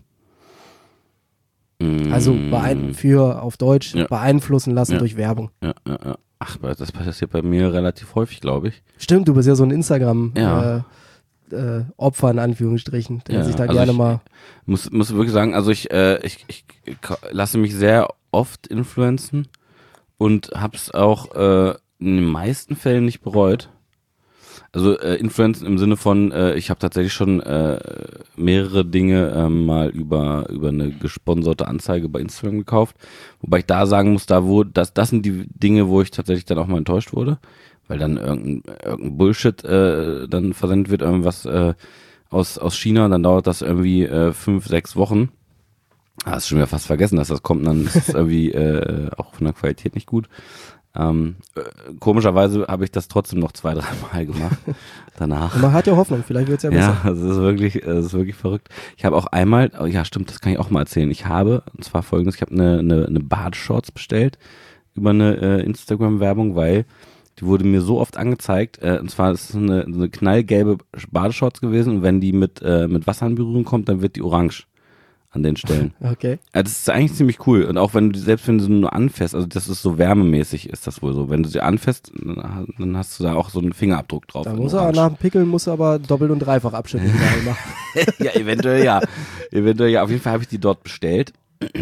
Mhm. Also beein- für, auf Deutsch, ja. beeinflussen lassen ja. durch Werbung. Ja, ja, ja. Ach, das passiert bei mir relativ häufig, glaube ich. Stimmt, du bist ja so ein Instagram- ja. äh, Äh, Opfer in Anführungsstrichen, der ja, sich da also gerne ich mal. Muss, muss wirklich sagen, also ich, äh, ich, ich, ich lasse mich sehr oft influenzen und hab's auch äh, in den meisten Fällen nicht bereut. Also äh, influenzen im Sinne von, äh, ich habe tatsächlich schon äh, mehrere Dinge äh, mal über über eine gesponserte Anzeige bei Instagram gekauft, wobei ich da sagen muss, da wo das das sind die Dinge, wo ich tatsächlich dann auch mal enttäuscht wurde. Weil dann irgendein, irgendein Bullshit äh, dann versendet wird, irgendwas äh, aus, aus China, dann dauert das irgendwie äh, fünf, sechs Wochen. Ah, hast schon wieder fast vergessen, dass das kommt, und dann ist es irgendwie äh, auch von der Qualität nicht gut. Ähm, äh, komischerweise habe ich das trotzdem noch zwei, drei Mal gemacht danach. Und man hat ja Hoffnung, vielleicht wird es ja besser. Ja, das ist wirklich, das ist wirklich verrückt. Ich habe auch einmal, oh ja stimmt, das kann ich auch mal erzählen. Ich habe, und zwar folgendes, ich habe eine, eine, eine Badeshorts bestellt über eine äh, Instagram-Werbung, weil die wurde mir so oft angezeigt, äh, und zwar ist es eine, eine knallgelbe Badeshorts gewesen, und wenn die mit, äh, mit Wasser in Berührung kommt, dann wird die orange an den Stellen. Okay. Also das ist eigentlich ziemlich cool, und auch wenn du, selbst wenn du sie nur anfasst, also das ist so wärmemäßig, ist das wohl so, wenn du sie anfasst, dann hast du da auch so einen Fingerabdruck drauf. Da muss er, nach dem Pickeln muss er aber doppelt und dreifach abschütteln. Ja, eventuell ja. Eventuell ja, auf jeden Fall habe ich die dort bestellt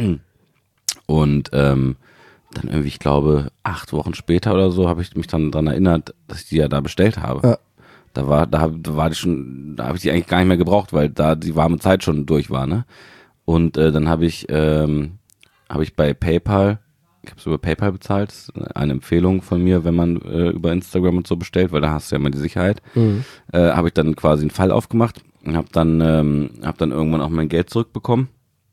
und ähm, dann irgendwie, ich glaube, acht Wochen später oder so, habe ich mich dann daran erinnert, dass ich die ja da bestellt habe. Ja. Da war, da, da war die schon, da habe ich die eigentlich gar nicht mehr gebraucht, weil da die warme Zeit schon durch war, ne? Und äh, dann habe ich, ähm, habe ich bei PayPal, ich habe es über PayPal bezahlt, das ist eine Empfehlung von mir, wenn man äh, über Instagram und so bestellt, weil da hast du ja immer die Sicherheit. Mhm. Äh, habe ich dann quasi einen Fall aufgemacht und habe dann, ähm, habe dann irgendwann auch mein Geld zurückbekommen.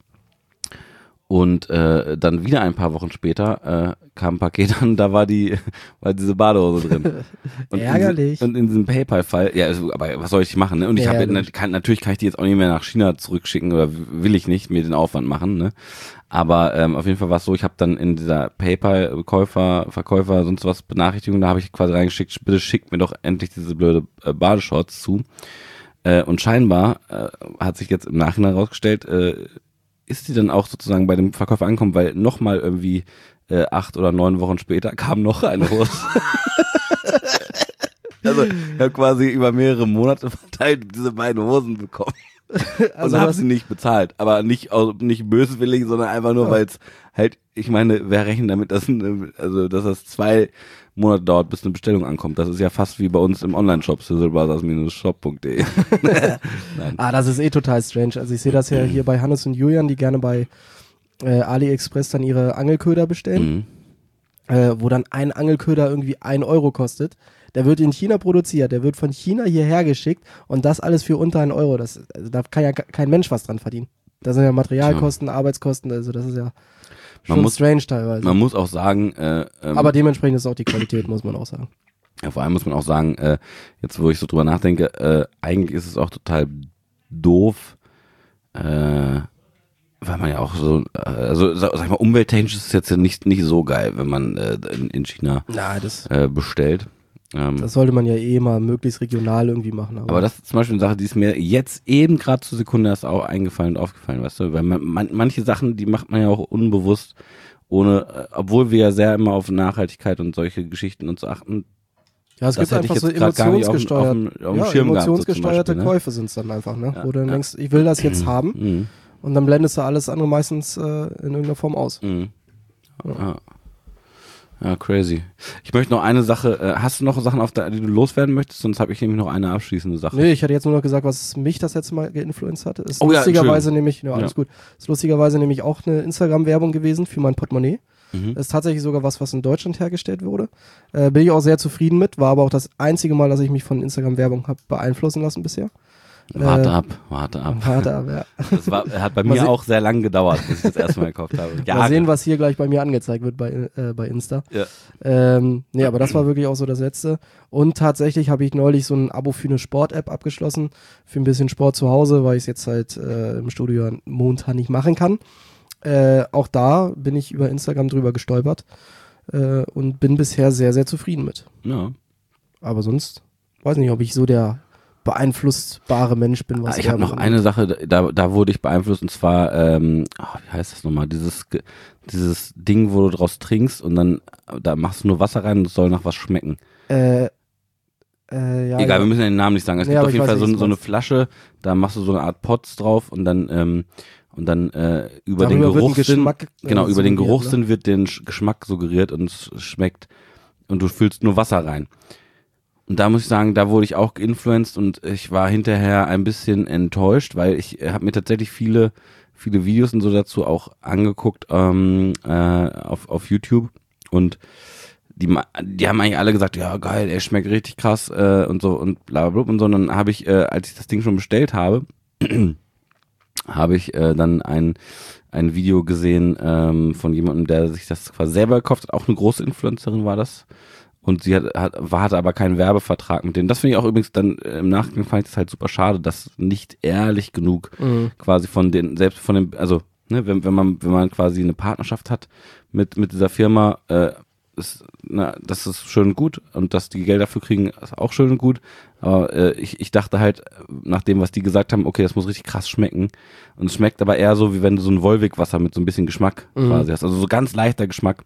Und äh, dann wieder ein paar Wochen später äh, kam ein Paket an, da war die, war diese Badehose drin. Und ärgerlich. In, und in diesem PayPal-Fall, ja, also, aber was soll ich machen? Ne? Und ich ja, habe natürlich kann ich die jetzt auch nicht mehr nach China zurückschicken, oder will ich nicht, mir den Aufwand machen. Ne? Aber ähm, auf jeden Fall war es so, ich habe dann in dieser PayPal-Käufer, Verkäufer, sonst was Benachrichtigung, da habe ich quasi reingeschickt, bitte schickt mir doch endlich diese blöde äh, Badeshorts zu. Äh, und scheinbar äh, hat sich jetzt im Nachhinein rausgestellt, äh, ist die dann auch sozusagen bei dem Verkäufer angekommen, weil nochmal irgendwie äh, acht oder neun Wochen später kam noch eine Hose. Also ich habe quasi über mehrere Monate verteilt diese beiden Hosen bekommen. Also und habe sie nicht bezahlt, aber nicht nicht böswillig, sondern einfach nur, ja. weil es halt, ich meine, wer rechnet damit, dass, also, dass das zwei Monate dauert, bis eine Bestellung ankommt. Das ist ja fast wie bei uns im Online-Shop, sizzlebrothers shop punkt de. Ah, das ist eh total strange. Also ich sehe das ja hier bei Hannes und Julian, die gerne bei äh, AliExpress dann ihre Angelköder bestellen, mhm. äh, wo dann ein Angelköder irgendwie ein Euro kostet. Der wird in China produziert, der wird von China hierher geschickt und das alles für unter einen Euro. Das, also da kann ja kein Mensch was dran verdienen. Da sind ja Materialkosten, ja. Arbeitskosten, also das ist ja schon man muss, strange teilweise. Man muss auch sagen, äh, ähm, aber dementsprechend ist auch die Qualität, muss man auch sagen. Ja, vor allem muss man auch sagen, äh, jetzt wo ich so drüber nachdenke, äh, eigentlich ist es auch total doof, äh, weil man ja auch so, äh, also sag, sag ich mal, umwelttechnisch ist es jetzt nicht, nicht so geil, wenn man äh, in, in China Na, das äh, bestellt. Ähm, das sollte man ja eh mal möglichst regional irgendwie machen. Aber, aber das ist zum Beispiel eine Sache, die ist mir jetzt eben gerade zur Sekunde erst auch eingefallen und aufgefallen, weißt du, weil man, man, manche Sachen, die macht man ja auch unbewusst, ohne, äh, obwohl wir ja sehr immer auf Nachhaltigkeit und solche Geschichten uns achten. Ja, es gibt einfach so emotionsgesteuerte, ja, emotionsgesteuerte so Käufe sind es dann einfach, ne? Ja, wo du dann ja. denkst, ich will das jetzt haben mhm. und dann blendest du alles andere meistens äh, in irgendeiner Form aus. Mhm. Ja. Ja. Ja, crazy. Ich möchte noch eine Sache, äh, hast du noch Sachen, auf der, die du loswerden möchtest? Sonst habe ich nämlich noch eine abschließende Sache. Nee, ich hatte jetzt nur noch gesagt, was mich das letzte Mal geinfluenced hatte. Ist oh, lustigerweise ja, nämlich, ja, alles ja. gut, ist lustigerweise nämlich auch eine Instagram-Werbung gewesen für mein Portemonnaie. Mhm. Das ist tatsächlich sogar was, was in Deutschland hergestellt wurde. Äh, bin ich auch sehr zufrieden mit, war aber auch das einzige Mal, dass ich mich von Instagram-Werbung habe beeinflussen lassen bisher. Warte äh, ab, warte ab. Warte ab, ja. Das war, hat bei mir auch sehr lang gedauert, bis ich das erste Mal gekauft habe. Jahre. Mal sehen, was hier gleich bei mir angezeigt wird bei, äh, bei Insta. Ja. Ähm, nee, aber das war wirklich auch so das Letzte. Und tatsächlich habe ich neulich so ein Abo für eine Sport-App abgeschlossen, für ein bisschen Sport zu Hause, weil ich es jetzt halt äh, im Studio momentan nicht machen kann. Äh, auch da bin ich über Instagram drüber gestolpert äh, und bin bisher sehr, sehr zufrieden mit. Ja. Aber sonst weiß nicht, ob ich so der beeinflussbare Mensch bin. Was ich habe noch eine Sache, da, da wurde ich beeinflusst, und zwar, ähm, oh, wie heißt das nochmal, dieses, dieses Ding, wo du draus trinkst und dann, da machst du nur Wasser rein und es soll nach was schmecken. Äh, äh, ja, Egal, ja. wir müssen den Namen nicht sagen. Es nee, gibt auf jeden weiß, Fall so, so eine meinst. Flasche, da machst du so eine Art Pots drauf und dann, ähm, und dann äh, über Darüber den Geruchssinn, Geschmack, äh, genau, über den suggeriert, Geruchssinn ne? wird den Geschmack suggeriert und es schmeckt und du füllst nur Wasser rein. Und da muss ich sagen, da wurde ich auch geinfluenced und ich war hinterher ein bisschen enttäuscht, weil ich habe mir tatsächlich viele, viele Videos und so dazu auch angeguckt ähm, äh, auf, auf YouTube und die, die haben eigentlich alle gesagt, ja geil, er schmeckt richtig krass äh, und so und bla bla bla und so. Und dann habe ich, äh, als ich das Ding schon bestellt habe, habe ich äh, dann ein ein Video gesehen ähm, von jemandem, der sich das quasi selber gekauft hat, auch eine große Influencerin war das. Und sie hat, hat, hatte aber keinen Werbevertrag mit denen. Das finde ich auch übrigens dann äh, im Nachgang fand ich das halt super schade, dass nicht ehrlich genug Mhm. quasi von den, selbst von den, also ne, wenn, wenn man, wenn man quasi eine Partnerschaft hat mit, mit dieser Firma, äh, ist, na, das ist schön und gut und dass die Geld dafür kriegen, ist auch schön und gut. Aber äh, ich, ich dachte halt, nach dem, was die gesagt haben, okay, das muss richtig krass schmecken. Und es schmeckt aber eher so, wie wenn du so ein Wolwig-Wasser mit so ein bisschen Geschmack Mhm. quasi hast. Also so ganz leichter Geschmack.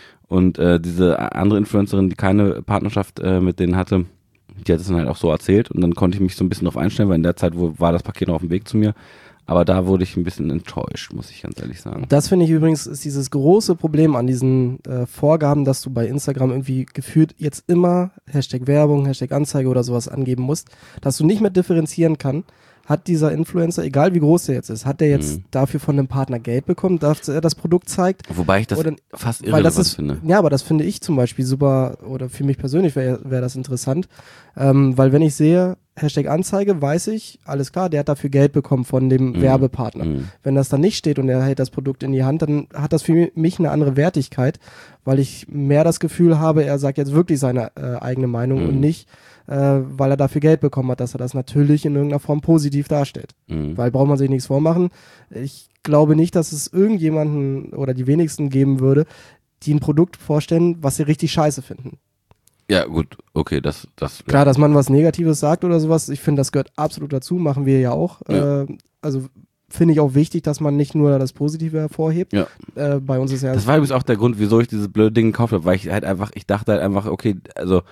Und äh, diese andere Influencerin, die keine Partnerschaft äh, mit denen hatte, die hat es dann halt auch so erzählt und dann konnte ich mich so ein bisschen drauf einstellen, weil in der Zeit wo, war das Paket noch auf dem Weg zu mir. Aber da wurde ich ein bisschen enttäuscht, muss ich ganz ehrlich sagen. Das finde ich übrigens ist dieses große Problem an diesen äh, Vorgaben, dass du bei Instagram irgendwie gefühlt jetzt immer Hashtag Werbung, Hashtag Anzeige oder sowas angeben musst, dass du nicht mehr differenzieren kann. Hat dieser Influencer, egal wie groß der jetzt ist, hat der jetzt Mhm. dafür von einem Partner Geld bekommen, dass er das Produkt zeigt? Wobei ich das Oder- fast Weil irrelevant das ist, finde. ja, aber das finde ich zum Beispiel super, oder für mich persönlich wäre wär das interessant, ähm, weil wenn ich sehe, Hashtag Anzeige, weiß ich, alles klar, der hat dafür Geld bekommen von dem Mhm. Werbepartner. Mhm. Wenn das dann nicht steht und er hält das Produkt in die Hand, dann hat das für mich eine andere Wertigkeit, weil ich mehr das Gefühl habe, er sagt jetzt wirklich seine äh, eigene Meinung Mhm. und nicht, äh, weil er dafür Geld bekommen hat, dass er das natürlich in irgendeiner Form positiv darstellt. Mhm. Weil braucht man sich nichts vormachen. Ich glaube nicht, dass es irgendjemanden oder die wenigsten geben würde, die ein Produkt vorstellen, was sie richtig scheiße finden. Ja, gut, okay, das, das. Klar, dass man was Negatives sagt oder sowas, ich finde, das gehört absolut dazu, machen wir ja auch. Ja. Äh, also finde ich auch wichtig, dass man nicht nur das Positive hervorhebt. Ja. Äh, bei uns ist ja Das war übrigens auch der Grund, wieso ich dieses blöde Ding gekauft habe, weil ich halt einfach, ich dachte halt einfach, okay, also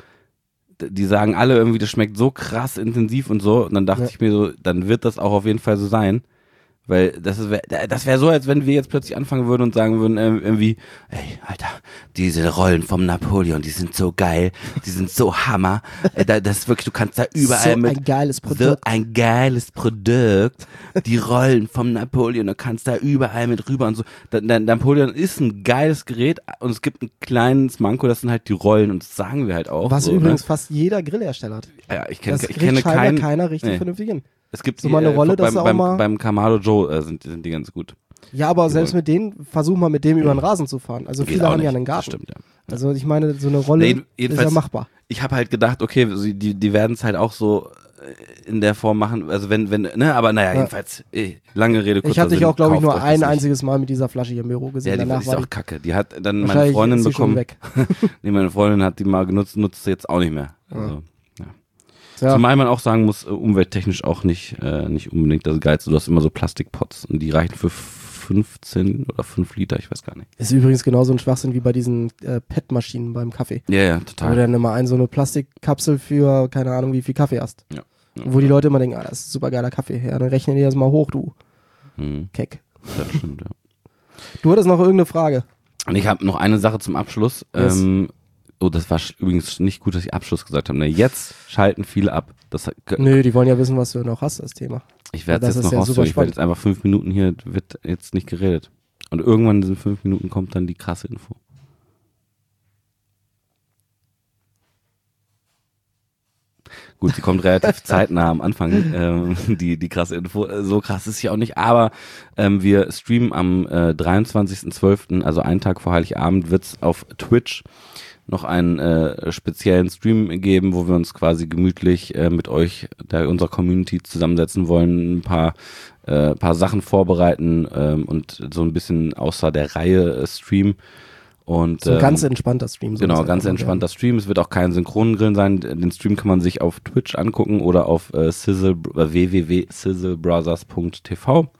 d- die sagen alle irgendwie, das schmeckt so krass intensiv und so, und dann dachte Ja. ich mir so, dann wird das auch auf jeden Fall so sein. Weil das wäre das wär so, als wenn wir jetzt plötzlich anfangen würden und sagen würden, ähm, irgendwie, ey, Alter, diese Rollen vom Napoleon, die sind so geil, die sind so Hammer. Äh, da, das ist wirklich, du kannst da überall so mit. ein geiles So Produkt. ein geiles Produkt. Die Rollen vom Napoleon, du kannst da überall mit rüber und so. Der, der Napoleon ist ein geiles Gerät und es gibt ein kleines Manko, das sind halt die Rollen und das sagen wir halt auch. Was so, übrigens ne? fast jeder Grillhersteller hat. Ja, ich, kenn, Das ich kriegt kenne scheinbar keinen. keiner richtig nee. vernünftig hin. Es gibt So die, mal eine Rolle, äh, dass beim, auch beim, mal- beim Kamado Joe äh, sind, sind die ganz gut. Ja, aber Die selbst Rollen. mit denen, versuch mal mit dem über den Rasen zu fahren. Also Geht viele auch haben ja nicht. einen Das Garten. stimmt, ja. Also ich meine, so eine Rolle Nee, ist jedenfalls- ja machbar. Ich habe halt gedacht, okay, sie- die, die werden es halt auch so äh, in der Form machen, also wenn, wenn, ne, aber naja, Ja. jedenfalls, eh, lange Rede, kurzer Ich habe dich Sinn, auch, glaube ich, kauft nur euch das ein nicht. einziges Mal mit dieser Flasche hier im Büro gesehen. Ja, die Danach ist war auch die, kacke. Die hat dann meine wahrscheinlich Freundin ist sie schon bekommen. weg. Nee, meine Freundin hat die mal genutzt, nutzt sie jetzt auch nicht mehr. Also, ja. Ja. Zumal man auch sagen muss, äh, umwelttechnisch auch nicht, äh, nicht unbedingt das Geilste. Du hast immer so Plastikpots und die reichen für fünfzehn oder fünf Liter, ich weiß gar nicht. Ist übrigens genauso ein Schwachsinn wie bei diesen äh, P E T-Maschinen beim Kaffee. Ja, ja, Wo total. du dann immer ein so eine Plastikkapsel für, keine Ahnung, wie viel Kaffee hast. Ja. Ja. Wo die Leute immer denken, ah, das ist super geiler Kaffee. Ja, dann rechnen die das mal hoch, du Hm, Keck. das stimmt, ja. Du hattest noch irgendeine Frage. Und ich habe noch eine Sache zum Abschluss. Yes. Ähm, oh, das war sch- übrigens nicht gut, dass ich Abschluss gesagt habe. Ne, jetzt schalten viele ab. Das, hat- Nö, die wollen ja wissen, was du noch hast, das Thema. ich werde das es jetzt ist noch ja super rausfinden. Ich werde spannend. jetzt einfach fünf Minuten hier, wird jetzt nicht geredet. Und irgendwann in diesen fünf Minuten kommt dann die krasse Info. Gut, die kommt relativ zeitnah am Anfang, ähm, die die krasse Info. So krass ist sie auch nicht, aber ähm, wir streamen am äh, dreiundzwanzigsten zwölften, also einen Tag vor Heiligabend, wird's auf Twitch noch einen äh, speziellen Stream geben, wo wir uns quasi gemütlich äh, mit euch, der unserer Community zusammensetzen wollen, ein paar äh, paar Sachen vorbereiten ähm, und so ein bisschen außer der Reihe äh, streamen. Und, so ein ähm, ganz entspannter Stream. So genau, ganz entspannter werden. Stream. Es wird auch kein Synchronengrillen sein. Den Stream kann man sich auf Twitch angucken oder auf äh, Sizzle, äh, w w w punkt sizzlebrothers punkt t v.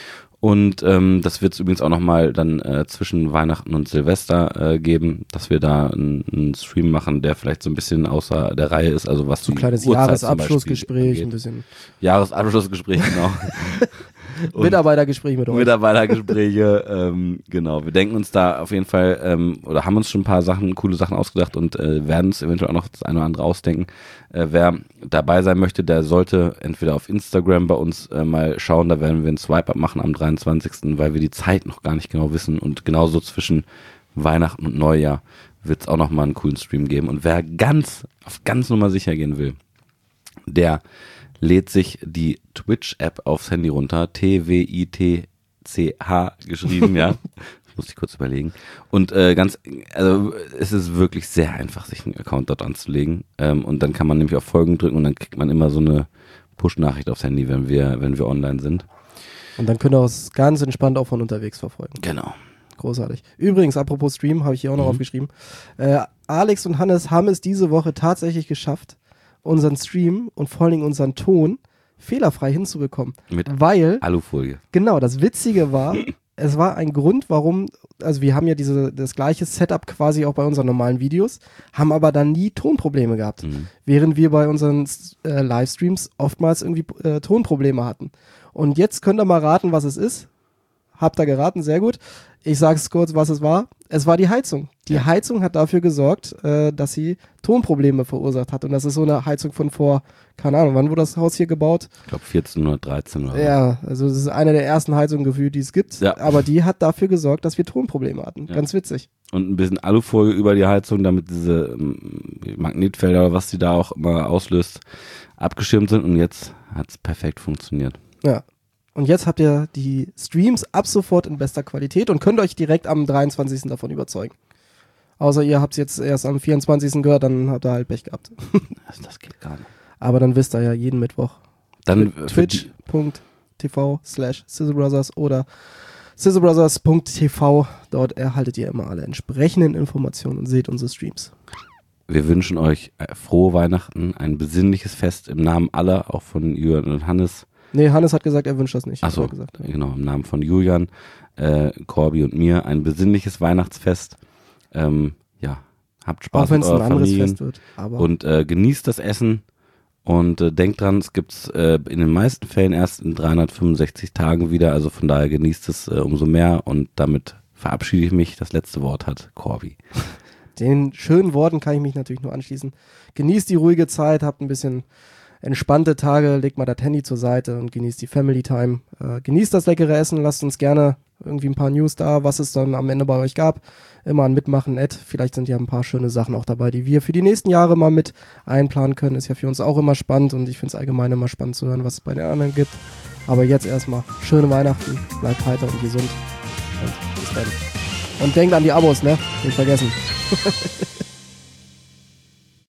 Und ähm, das wird es übrigens auch nochmal dann äh, zwischen Weihnachten und Silvester äh, geben, dass wir da einen Stream machen, der vielleicht so ein bisschen außer der Reihe ist. Also was so ein kleines Jahresabschlussgespräch, ein bisschen. Jahresabschlussgespräch, genau. Mitarbeitergespräche mit euch. Mitarbeitergespräche, ähm, genau. Wir denken uns da auf jeden Fall, ähm, oder haben uns schon ein paar Sachen, coole Sachen ausgedacht und äh, werden uns eventuell auch noch das eine oder andere ausdenken. Äh, wer dabei sein möchte, der sollte entweder auf Instagram bei uns äh, mal schauen, da werden wir einen Swipe-Up machen am dreiundzwanzigsten, weil wir die Zeit noch gar nicht genau wissen und genauso zwischen Weihnachten und Neujahr wird es auch noch mal einen coolen Stream geben. Und wer ganz, auf ganz Nummer sicher gehen will, der lädt sich die Twitch-App aufs Handy runter, T W I T C H geschrieben, ja. Das muss ich kurz überlegen. Und äh, ganz, also es ist wirklich sehr einfach, sich einen Account dort anzulegen. Ähm, und dann kann man nämlich auf Folgen drücken und dann kriegt man immer so eine Push-Nachricht aufs Handy, wenn wir, wenn wir online sind. Und dann könnt ihr es ganz entspannt auch von unterwegs verfolgen. Genau. Großartig. Übrigens, apropos Stream, habe ich hier auch noch mhm. aufgeschrieben. Äh, Alex und Hannes haben es diese Woche tatsächlich geschafft, unseren Stream und vor allen Dingen unseren Ton fehlerfrei hinzubekommen. Mit weil, Alufolie. Genau, das Witzige war, es war ein Grund, warum, also wir haben ja diese, das gleiche Setup quasi auch bei unseren normalen Videos, haben aber dann nie Tonprobleme gehabt. Mhm. Während wir bei unseren äh, Livestreams oftmals irgendwie äh, Tonprobleme hatten. Und jetzt könnt ihr mal raten, was es ist. Habt ihr geraten, sehr gut. Ich sage es kurz, was es war. Es war die Heizung. Die ja. Heizung hat dafür gesorgt, äh, dass sie Tonprobleme verursacht hat. Und das ist so eine Heizung von vor, keine Ahnung, wann wurde das Haus hier gebaut? Ich glaube vierzehnhundertdreizehn oder so. Ja, also das ist eine der ersten Heizungen gefühlt, die es gibt. Ja. Aber die hat dafür gesorgt, dass wir Tonprobleme hatten. Ja. Ganz witzig. Und ein bisschen Alufolie über die Heizung, damit diese ähm, Magnetfelder, was sie da auch immer auslöst, abgeschirmt sind. Und jetzt hat es perfekt funktioniert. Ja. Und jetzt habt ihr die Streams ab sofort in bester Qualität und könnt euch direkt am dreiundzwanzigsten davon überzeugen. Außer ihr habt es jetzt erst am vierundzwanzigsten gehört, dann habt ihr halt Pech gehabt. Das, das geht gar nicht. Aber dann wisst ihr ja jeden Mittwoch. Dann twitch punkt t v slash sizzlebrothers oder sizzlebrothers punkt t v. Dort erhaltet ihr immer alle entsprechenden Informationen und seht unsere Streams. Wir wünschen euch frohe Weihnachten, ein besinnliches Fest im Namen aller, auch von Julian und Hannes. Nee, Hannes hat gesagt, er wünscht das nicht. Achso, genau, im Namen von Julian, äh, Corby und mir ein besinnliches Weihnachtsfest. Ähm, ja, habt Spaß auch wenn mit es ein eurer anderes Familien Fest wird. Aber und äh, genießt das Essen und äh, denkt dran, es gibt's äh, in den meisten Fällen erst in dreihundertfünfundsechzig Tagen wieder, also von daher genießt es äh, umso mehr und damit verabschiede ich mich. Das letzte Wort hat Corby. Den schönen Worten kann ich mich natürlich nur anschließen. Genießt die ruhige Zeit, habt ein bisschen entspannte Tage, legt mal das Handy zur Seite und genießt die Family Time. Äh, genießt das leckere Essen, lasst uns gerne irgendwie ein paar News da, was es dann am Ende bei euch gab. Immer ein Mitmachen, Ed. Vielleicht sind ja ein paar schöne Sachen auch dabei, die wir für die nächsten Jahre mal mit einplanen können. Ist ja für uns auch immer spannend und ich finde es allgemein immer spannend zu hören, was es bei den anderen gibt. Aber jetzt erstmal schöne Weihnachten, bleibt heiter und gesund und bis dann. Und denkt an die Abos, ne? Nicht vergessen.